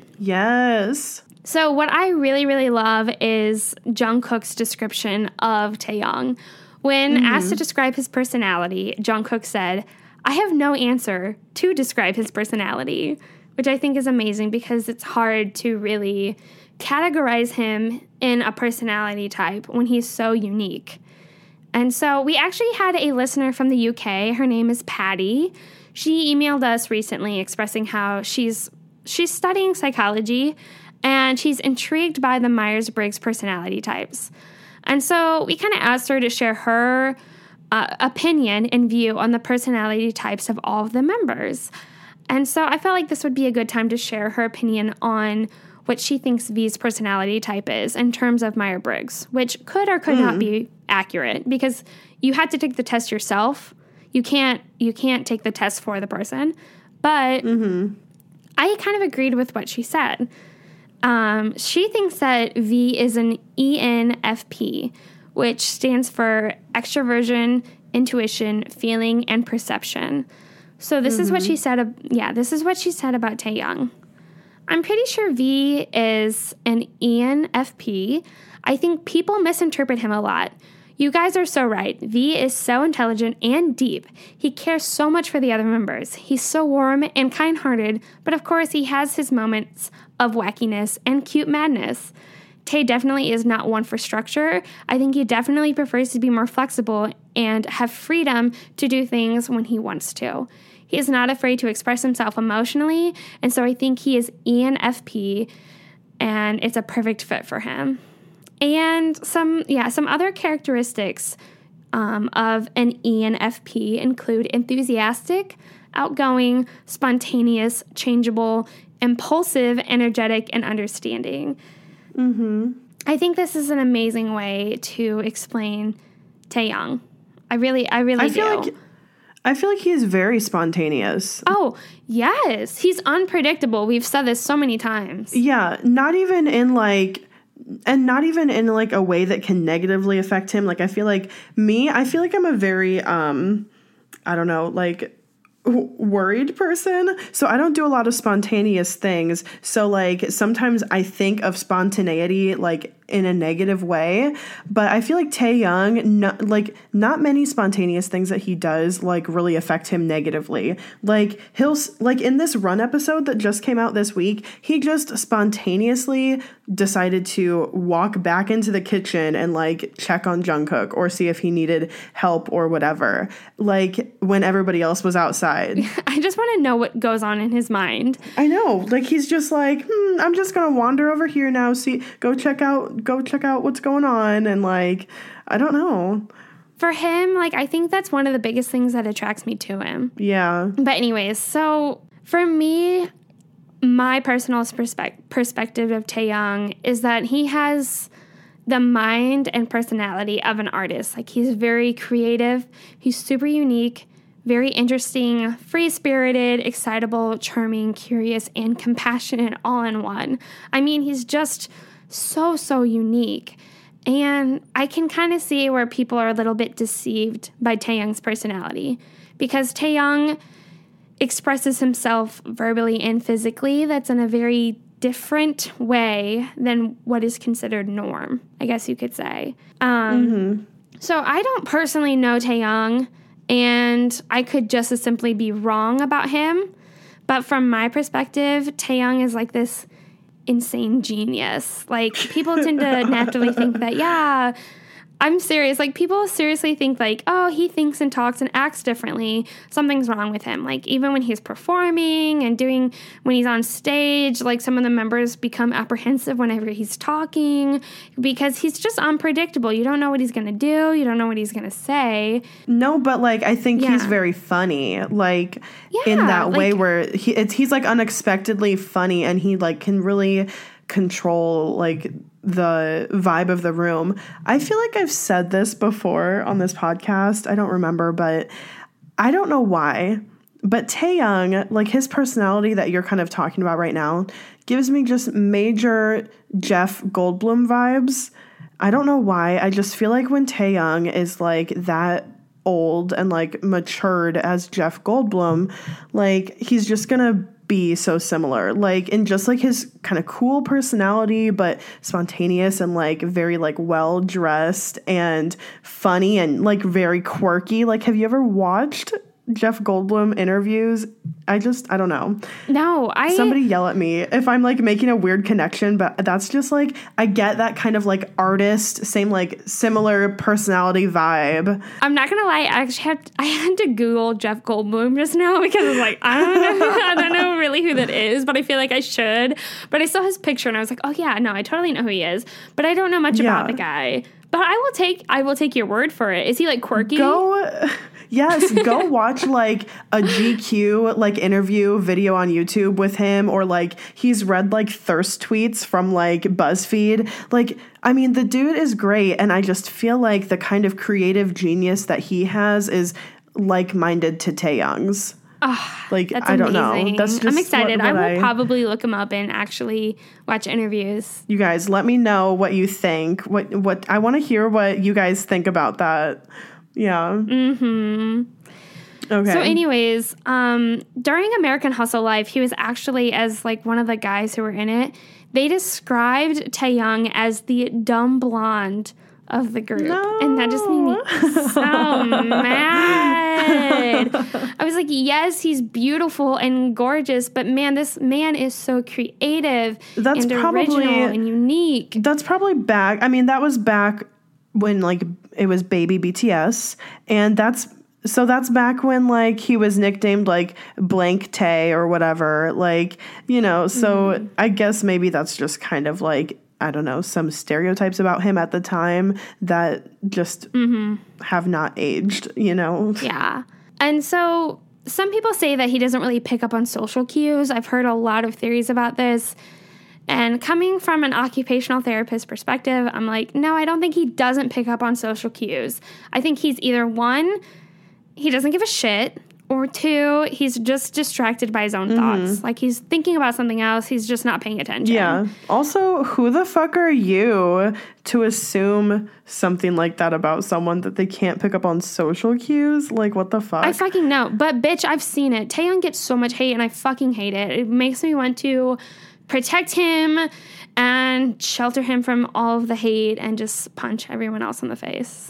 Yes. So what I really, really love is Jungkook's description of Taeyong. When asked to describe his personality, Jungkook said, I have no answer to describe his personality, which I think is amazing because it's hard to really categorize him in a personality type when he's so unique. And so we actually had a listener from the U K. Her name is Patty. She emailed us recently expressing how she's she's studying psychology and she's intrigued by the Myers-Briggs personality types. And so we kind of asked her to share her uh, opinion and view on the personality types of all of the members. And so I felt like this would be a good time to share her opinion on what she thinks V's personality type is in terms of Myers-Briggs, which could or could mm. not be accurate because you had to take the test yourself. You can't you can't take the test for the person. But mm-hmm. I kind of agreed with what she said. Um, she thinks that V is an E N F P, which stands for extroversion, intuition, feeling, and perception. So this mm-hmm. is what she said. Yeah, this is what she said about Taeyong. I'm pretty sure V is an E N F P. I think people misinterpret him a lot. You guys are so right. V is so intelligent and deep. He cares so much for the other members. He's so warm and kind-hearted, but of course he has his moments of wackiness and cute madness. Tay definitely is not one for structure. I think he definitely prefers to be more flexible and have freedom to do things when he wants to. He is not afraid to express himself emotionally, and so I think he is E N F P, and it's a perfect fit for him. And some, yeah, some other characteristics um, of an E N F P include enthusiastic, outgoing, spontaneous, changeable, impulsive, energetic, and understanding. Mm-hmm. I think this is an amazing way to explain Taeyong. I really, I really I feel do. like I feel like he is very spontaneous. Oh, yes. He's unpredictable. We've said this so many times. Yeah, not even in like and not even in like a way that can negatively affect him. Like I feel like me, I feel like I'm a very um I don't know, like w- worried person. So I don't do a lot of spontaneous things. So like sometimes I think of spontaneity like in a negative way, but I feel like Taehyung, no, like not many spontaneous things that he does like really affect him negatively. Like he'll like in this Run episode that just came out this week, he just spontaneously decided to walk back into the kitchen and like check on Jungkook or see if he needed help or whatever, like when everybody else was outside. I just want to know what goes on in his mind. I know, like he's just like, hmm, I'm just gonna wander over here now, see, go check out go check out what's going on, and like I don't know. For him, like I think that's one of the biggest things that attracts me to him. Yeah. But anyways, so for me, my personal perspe- perspective of Taehyung is that he has the mind and personality of an artist. Like he's very creative, he's super unique, very interesting, free-spirited, excitable, charming, curious, and compassionate all in one. I mean, he's just so, so unique. And I can kind of see where people are a little bit deceived by Taehyung's personality, because Taehyung expresses himself verbally and physically that's in a very different way than what is considered norm, I guess you could say. Um, mm-hmm. So I don't personally know Taehyung, and I could just as simply be wrong about him. But from my perspective, Taehyung is like this insane genius. Like, people tend to naturally think that, yeah, I'm serious. Like, people seriously think, like, oh, he thinks and talks and acts differently. Something's wrong with him. Like, even when he's performing and doing, when he's on stage, like, some of the members become apprehensive whenever he's talking because he's just unpredictable. You don't know what he's going to do. You don't know what he's going to say. No, but, like, I think yeah. he's very funny. Like, yeah, in that like, way where he, it's, he's, like, unexpectedly funny, and he, like, can really control, like, the vibe of the room. I feel like I've said this before on this podcast. I don't remember, but I don't know why. But Taehyung, like his personality that you're kind of talking about right now, gives me just major Jeff Goldblum vibes. I don't know why. I just feel like when Taehyung is like that old and like matured as Jeff Goldblum, like he's just gonna be so similar, like in just like his kind of cool personality, but spontaneous and like very like well dressed and funny and like very quirky. Like, have you ever watched Jeff Goldblum interviews? I just, I don't know. No, I... Somebody yell at me if I'm, like, making a weird connection, but that's just, like, I get that kind of, like, artist, same, like, similar personality vibe. I'm not gonna lie, I actually had, I had to Google Jeff Goldblum just now because I was like, I don't know, I don't know really who that is, but I feel like I should. But I saw his picture and I was like, oh, yeah, no, I totally know who he is, but I don't know much yeah. about the guy. But I will take, I will take your word for it. Is he, like, quirky? Go... Yes, go watch like a G Q like interview video on YouTube with him, or like he's read like thirst tweets from like BuzzFeed. Like, I mean, the dude is great, and I just feel like the kind of creative genius that he has is like-minded to Taehyung's. Oh, like, that's I don't amazing. know. That's just I'm excited. What, what I will I, probably look him up and actually watch interviews. You guys, let me know what you think. What what I want to hear what you guys think about that. Yeah. Mm-hmm. Okay. So anyways, um, during American Hustle Life, he was actually, as like one of the guys who were in it, they described Taehyung as the dumb blonde of the group. No. And that just made me so mad. I was like, yes, he's beautiful and gorgeous, but man, this man is so creative that's and probably, original and unique. That's probably back. I mean, that was back when like it was baby B T S, and that's so that's back when like he was nicknamed like blank Tay or whatever, like, you know, so mm-hmm. I guess maybe that's just kind of like, I don't know, some stereotypes about him at the time that just mm-hmm. have not aged, you know? Yeah. And so some people say that he doesn't really pick up on social cues. I've heard a lot of theories about this. And coming from an occupational therapist perspective, I'm like, no, I don't think he doesn't pick up on social cues. I think he's either one, he doesn't give a shit, or two, he's just distracted by his own mm-hmm. thoughts. Like, he's thinking about something else, he's just not paying attention. Yeah. Also, who the fuck are you to assume something like that about someone, that they can't pick up on social cues? Like, what the fuck? I fucking know. But, bitch, I've seen it. Taehyung gets so much hate, and I fucking hate it. It makes me want to protect him and shelter him from all of the hate and just punch everyone else in the face.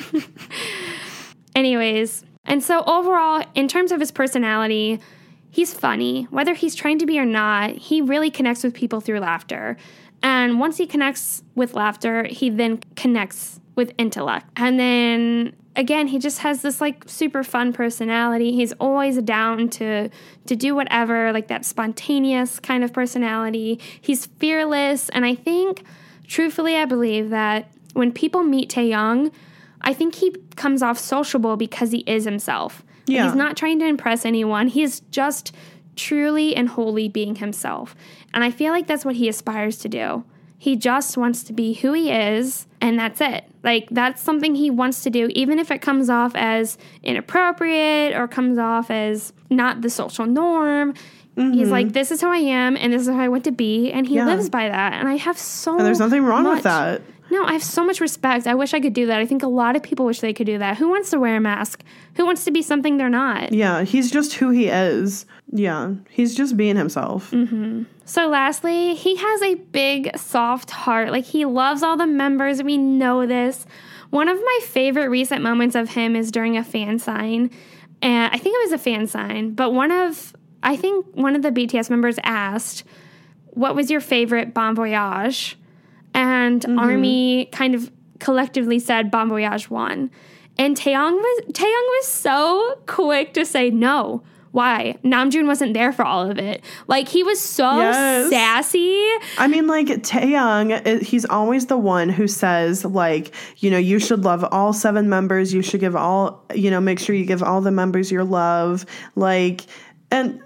Anyways, and so overall, in terms of his personality, he's funny. Whether he's trying to be or not, he really connects with people through laughter. And once he connects with laughter, he then connects with intellect. And then again, he just has this like super fun personality. He's always down to to do whatever, like that spontaneous kind of personality. He's fearless. And I think, truthfully, I believe that when people meet Taehyung, I think he comes off sociable because he is himself. Yeah. He's not trying to impress anyone. He's just truly and wholly being himself. And I feel like that's what he aspires to do. He just wants to be who he is, and that's it. Like, that's something he wants to do, even if it comes off as inappropriate or comes off as not the social norm. Mm-hmm. He's like, this is who I am, and this is who I want to be, and he yeah. lives by that. And I have so And there's nothing wrong much, with that. No, I have so much respect. I wish I could do that. I think a lot of people wish they could do that. Who wants to wear a mask? Who wants to be something they're not? Yeah, he's just who he is. Yeah, he's just being himself. Mm-hmm. So lastly, he has a big, soft heart. Like, he loves all the members. We know this. One of my favorite recent moments of him is during a fan sign. And I think it was a fan sign, but one of, I think one of the B T S members asked, what was your favorite Bon Voyage? And mm-hmm. ARMY kind of collectively said Bon Voyage one. And Taehyung was Taehyung was so quick to say no. Why? Namjoon wasn't there for all of it. Like, he was so yes. sassy. I mean, like, Taehyung, he's always the one who says, like, you know, you should love all seven members. You should give all, you know, make sure you give all the members your love. Like, and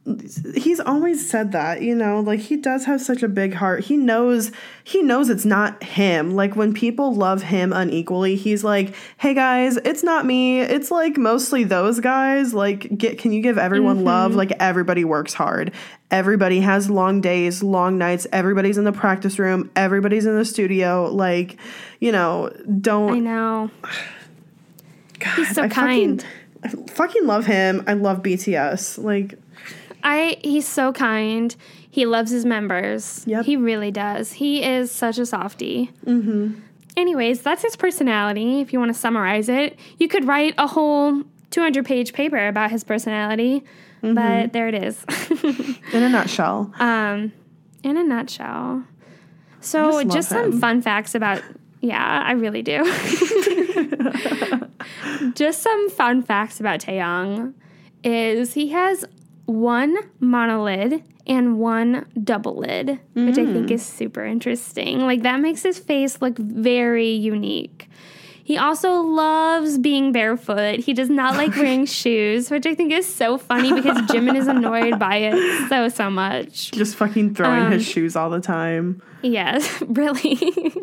he's always said that, you know, like, he does have such a big heart. He knows, he knows it's not him. Like, when people love him unequally, he's like, hey guys, it's not me. It's like mostly those guys. Like, get, can you give everyone mm-hmm. love? Like, everybody works hard. Everybody has long days, long nights. Everybody's in the practice room. Everybody's in the studio. Like, you know, don't. I know. God, he's so I kind. Fucking, I fucking love him. I love B T S. Like, I he's so kind. He loves his members. Yep. He really does. He is such a softie. Mm-hmm. Anyways, that's his personality. If you want to summarize it, you could write a whole two hundred page paper about his personality, mm-hmm. but there it is. In a nutshell. Um, in a nutshell. So just, just some fun facts about, yeah, I really do. Just some fun facts about Taehyung is he has one monolid and one double lid, mm. which I think is super interesting. Like, that makes his face look very unique. He also loves being barefoot. He does not like wearing shoes, which I think is so funny because Jimin is annoyed by it so, so much. Just fucking throwing um, his shoes all the time. Yes, really.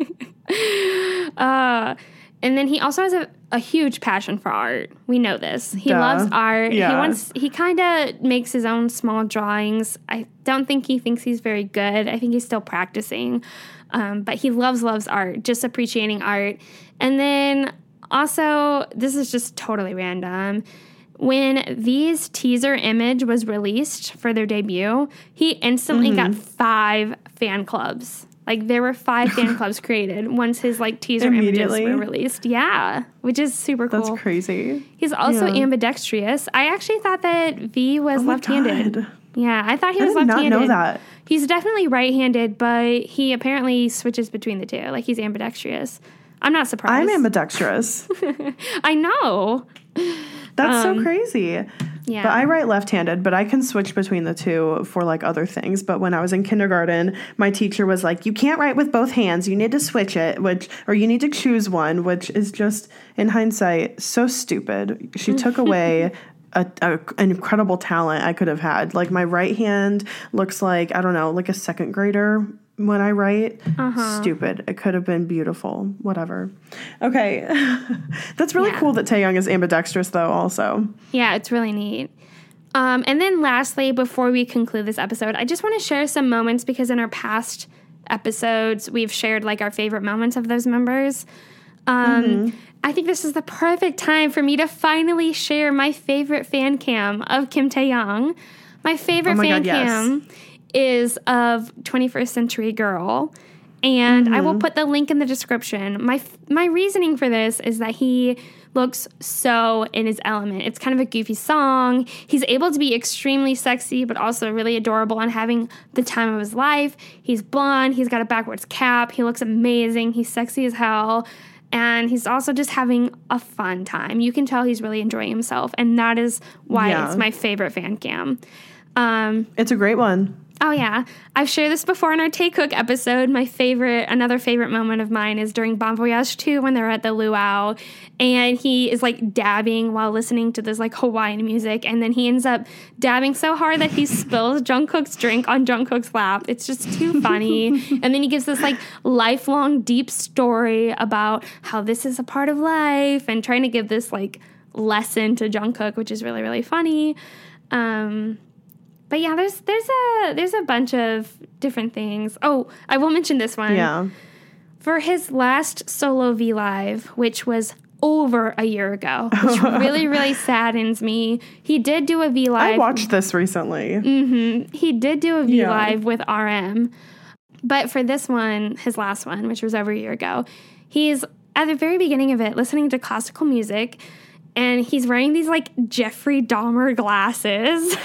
uh, and then he also has a, a huge passion for art. We know this. He Duh. loves art. Yeah. He wants. He kind of makes his own small drawings. I don't think he thinks he's very good. I think he's still practicing. Um, but he loves, loves art, just appreciating art. And then also, this is just totally random. When V's teaser image was released for their debut, he instantly mm-hmm. got five fan clubs. Like, there were five fan clubs created once his, like, teaser images were released. Yeah, which is super cool. That's crazy. He's also yeah. ambidextrous. I actually thought that V was oh left-handed. God. Yeah, I thought he I was did left-handed. not know that. He's definitely right-handed, but he apparently switches between the two. Like, he's ambidextrous. I'm not surprised. I'm ambidextrous. I know. That's um, so crazy. Yeah. But I write left-handed, but I can switch between the two for, like, other things. But when I was in kindergarten, my teacher was like, you can't write with both hands. You need to switch it, which, or you need to choose one, which is just, in hindsight, so stupid. She took away a, a, an incredible talent I could have had. Like, my right hand looks like, I don't know, like a second grader when I write. Uh-huh. Stupid. It could have been beautiful. Whatever. Okay. That's really yeah. cool that Taehyung is ambidextrous, though, also. Yeah, it's really neat. Um, and then lastly, before we conclude this episode, I just want to share some moments because in our past episodes, we've shared, like, our favorite moments of those members. Um, mm-hmm. I think this is the perfect time for me to finally share my favorite fan cam of Kim Taehyung. My favorite oh my fan God, yes. cam is of twenty-first Century Girl. And mm-hmm. I will put the link in the description. My my reasoning for this is that he looks so in his element. It's kind of a goofy song. He's able to be extremely sexy, but also really adorable and having the time of his life. He's blonde. He's got a backwards cap. He looks amazing. He's sexy as hell. And he's also just having a fun time. You can tell he's really enjoying himself. And that is why yeah. it's my favorite fan cam. Um, it's a great one. Oh, yeah. I've shared this before in our Tay Cook episode. My favorite, another favorite moment of mine is during Bon Voyage two when they're at the luau and he is like dabbing while listening to this like Hawaiian music. And then he ends up dabbing so hard that he spills Jungkook's drink on Jungkook's lap. It's just too funny. And then he gives this like lifelong deep story about how this is a part of life and trying to give this like lesson to Jungkook, which is really, really funny. Um... But yeah, there's there's a there's a bunch of different things. Oh, I will mention this one. Yeah. For his last solo V Live, which was over a year ago, which really, really saddens me. He did do a V Live. I watched this recently. Mm-hmm. He did do a V yeah. Live with R M. But for this one, his last one, which was over a year ago, he's at the very beginning of it listening to classical music, and he's wearing these like Jeffrey Dahmer glasses.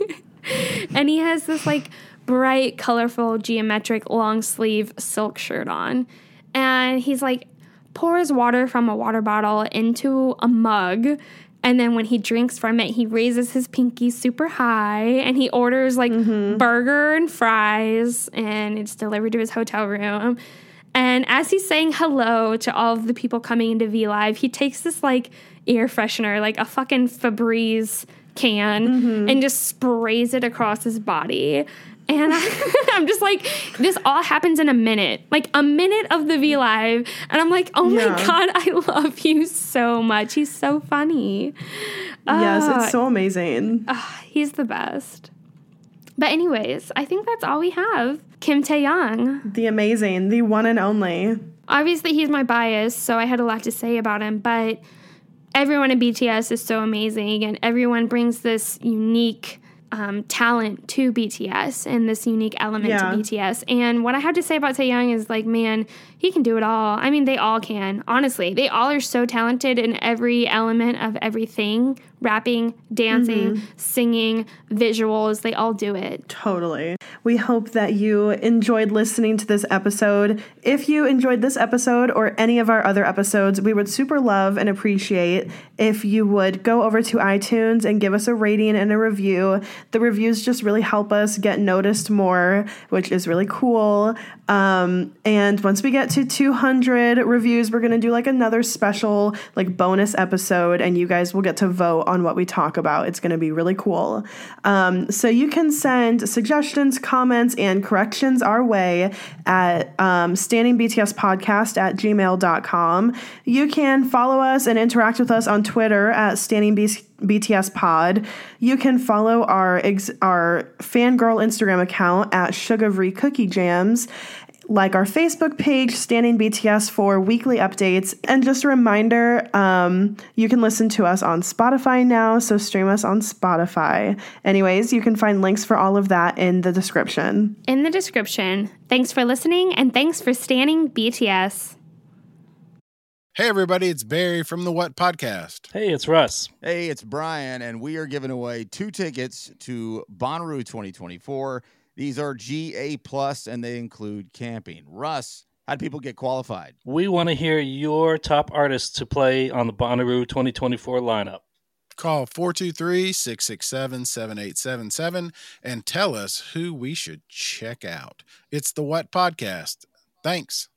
And he has this like bright, colorful, geometric, long sleeve silk shirt on. And he's like pours water from a water bottle into a mug. And then when he drinks from it, he raises his pinky super high and he orders like mm-hmm. burger and fries and it's delivered to his hotel room. And as he's saying hello to all of the people coming into V Live, he takes this like air freshener, like a fucking Febreze can mm-hmm. and just sprays it across his body. And I, I'm just like, this all happens in a minute, like a minute of the V Live. And I'm like, oh yeah. my God, I love you so much. He's so funny. Yes, uh, it's so amazing. Uh, he's the best. But anyways, I think that's all we have. Kim Tae-young. The amazing, the one and only. Obviously, he's my bias, so I had a lot to say about him, but everyone in B T S is so amazing, and everyone brings this unique um, talent to B T S and this unique element yeah. to B T S. And what I have to say about Taeyoung is, like, man, he can do it all. I mean, they all can. Honestly, they all are so talented in every element of everything. Rapping, dancing, mm-hmm. singing, visuals, they all do it. Totally. We hope that you enjoyed listening to this episode. If you enjoyed this episode or any of our other episodes, we would super love and appreciate if you would go over to iTunes and give us a rating and a review. The reviews just really help us get noticed more, which is really cool. Um, and once we get to two hundred reviews, we're going to do like another special like bonus episode, and you guys will get to vote on what we talk about. It's going to be really cool. Um, so you can send suggestions, comments, and corrections our way at um, standing B T S podcast at gmail dot com. You can follow us and interact with us on Twitter at standing B T S pod. You can follow our ex- our fangirl Instagram account at Sugary Cookie Jams, like our Facebook page, Standing B T S, for weekly updates. And just a reminder, um, you can listen to us on Spotify now, so stream us on Spotify. Anyways, you can find links for all of that in the description. In the description. Thanks for listening, and thanks for Standing B T S. Hey, everybody, it's Barry from the What Podcast. Hey, it's Russ. Hey, it's Brian, and we are giving away two tickets to Bonnaroo twenty twenty-four. These are G A plus, and they include camping. Russ, how do people get qualified? We want to hear your top artists to play on the Bonnaroo twenty twenty-four lineup. Call four two three, six six seven, seven eight seven seven and tell us who we should check out. It's the What Podcast. Thanks.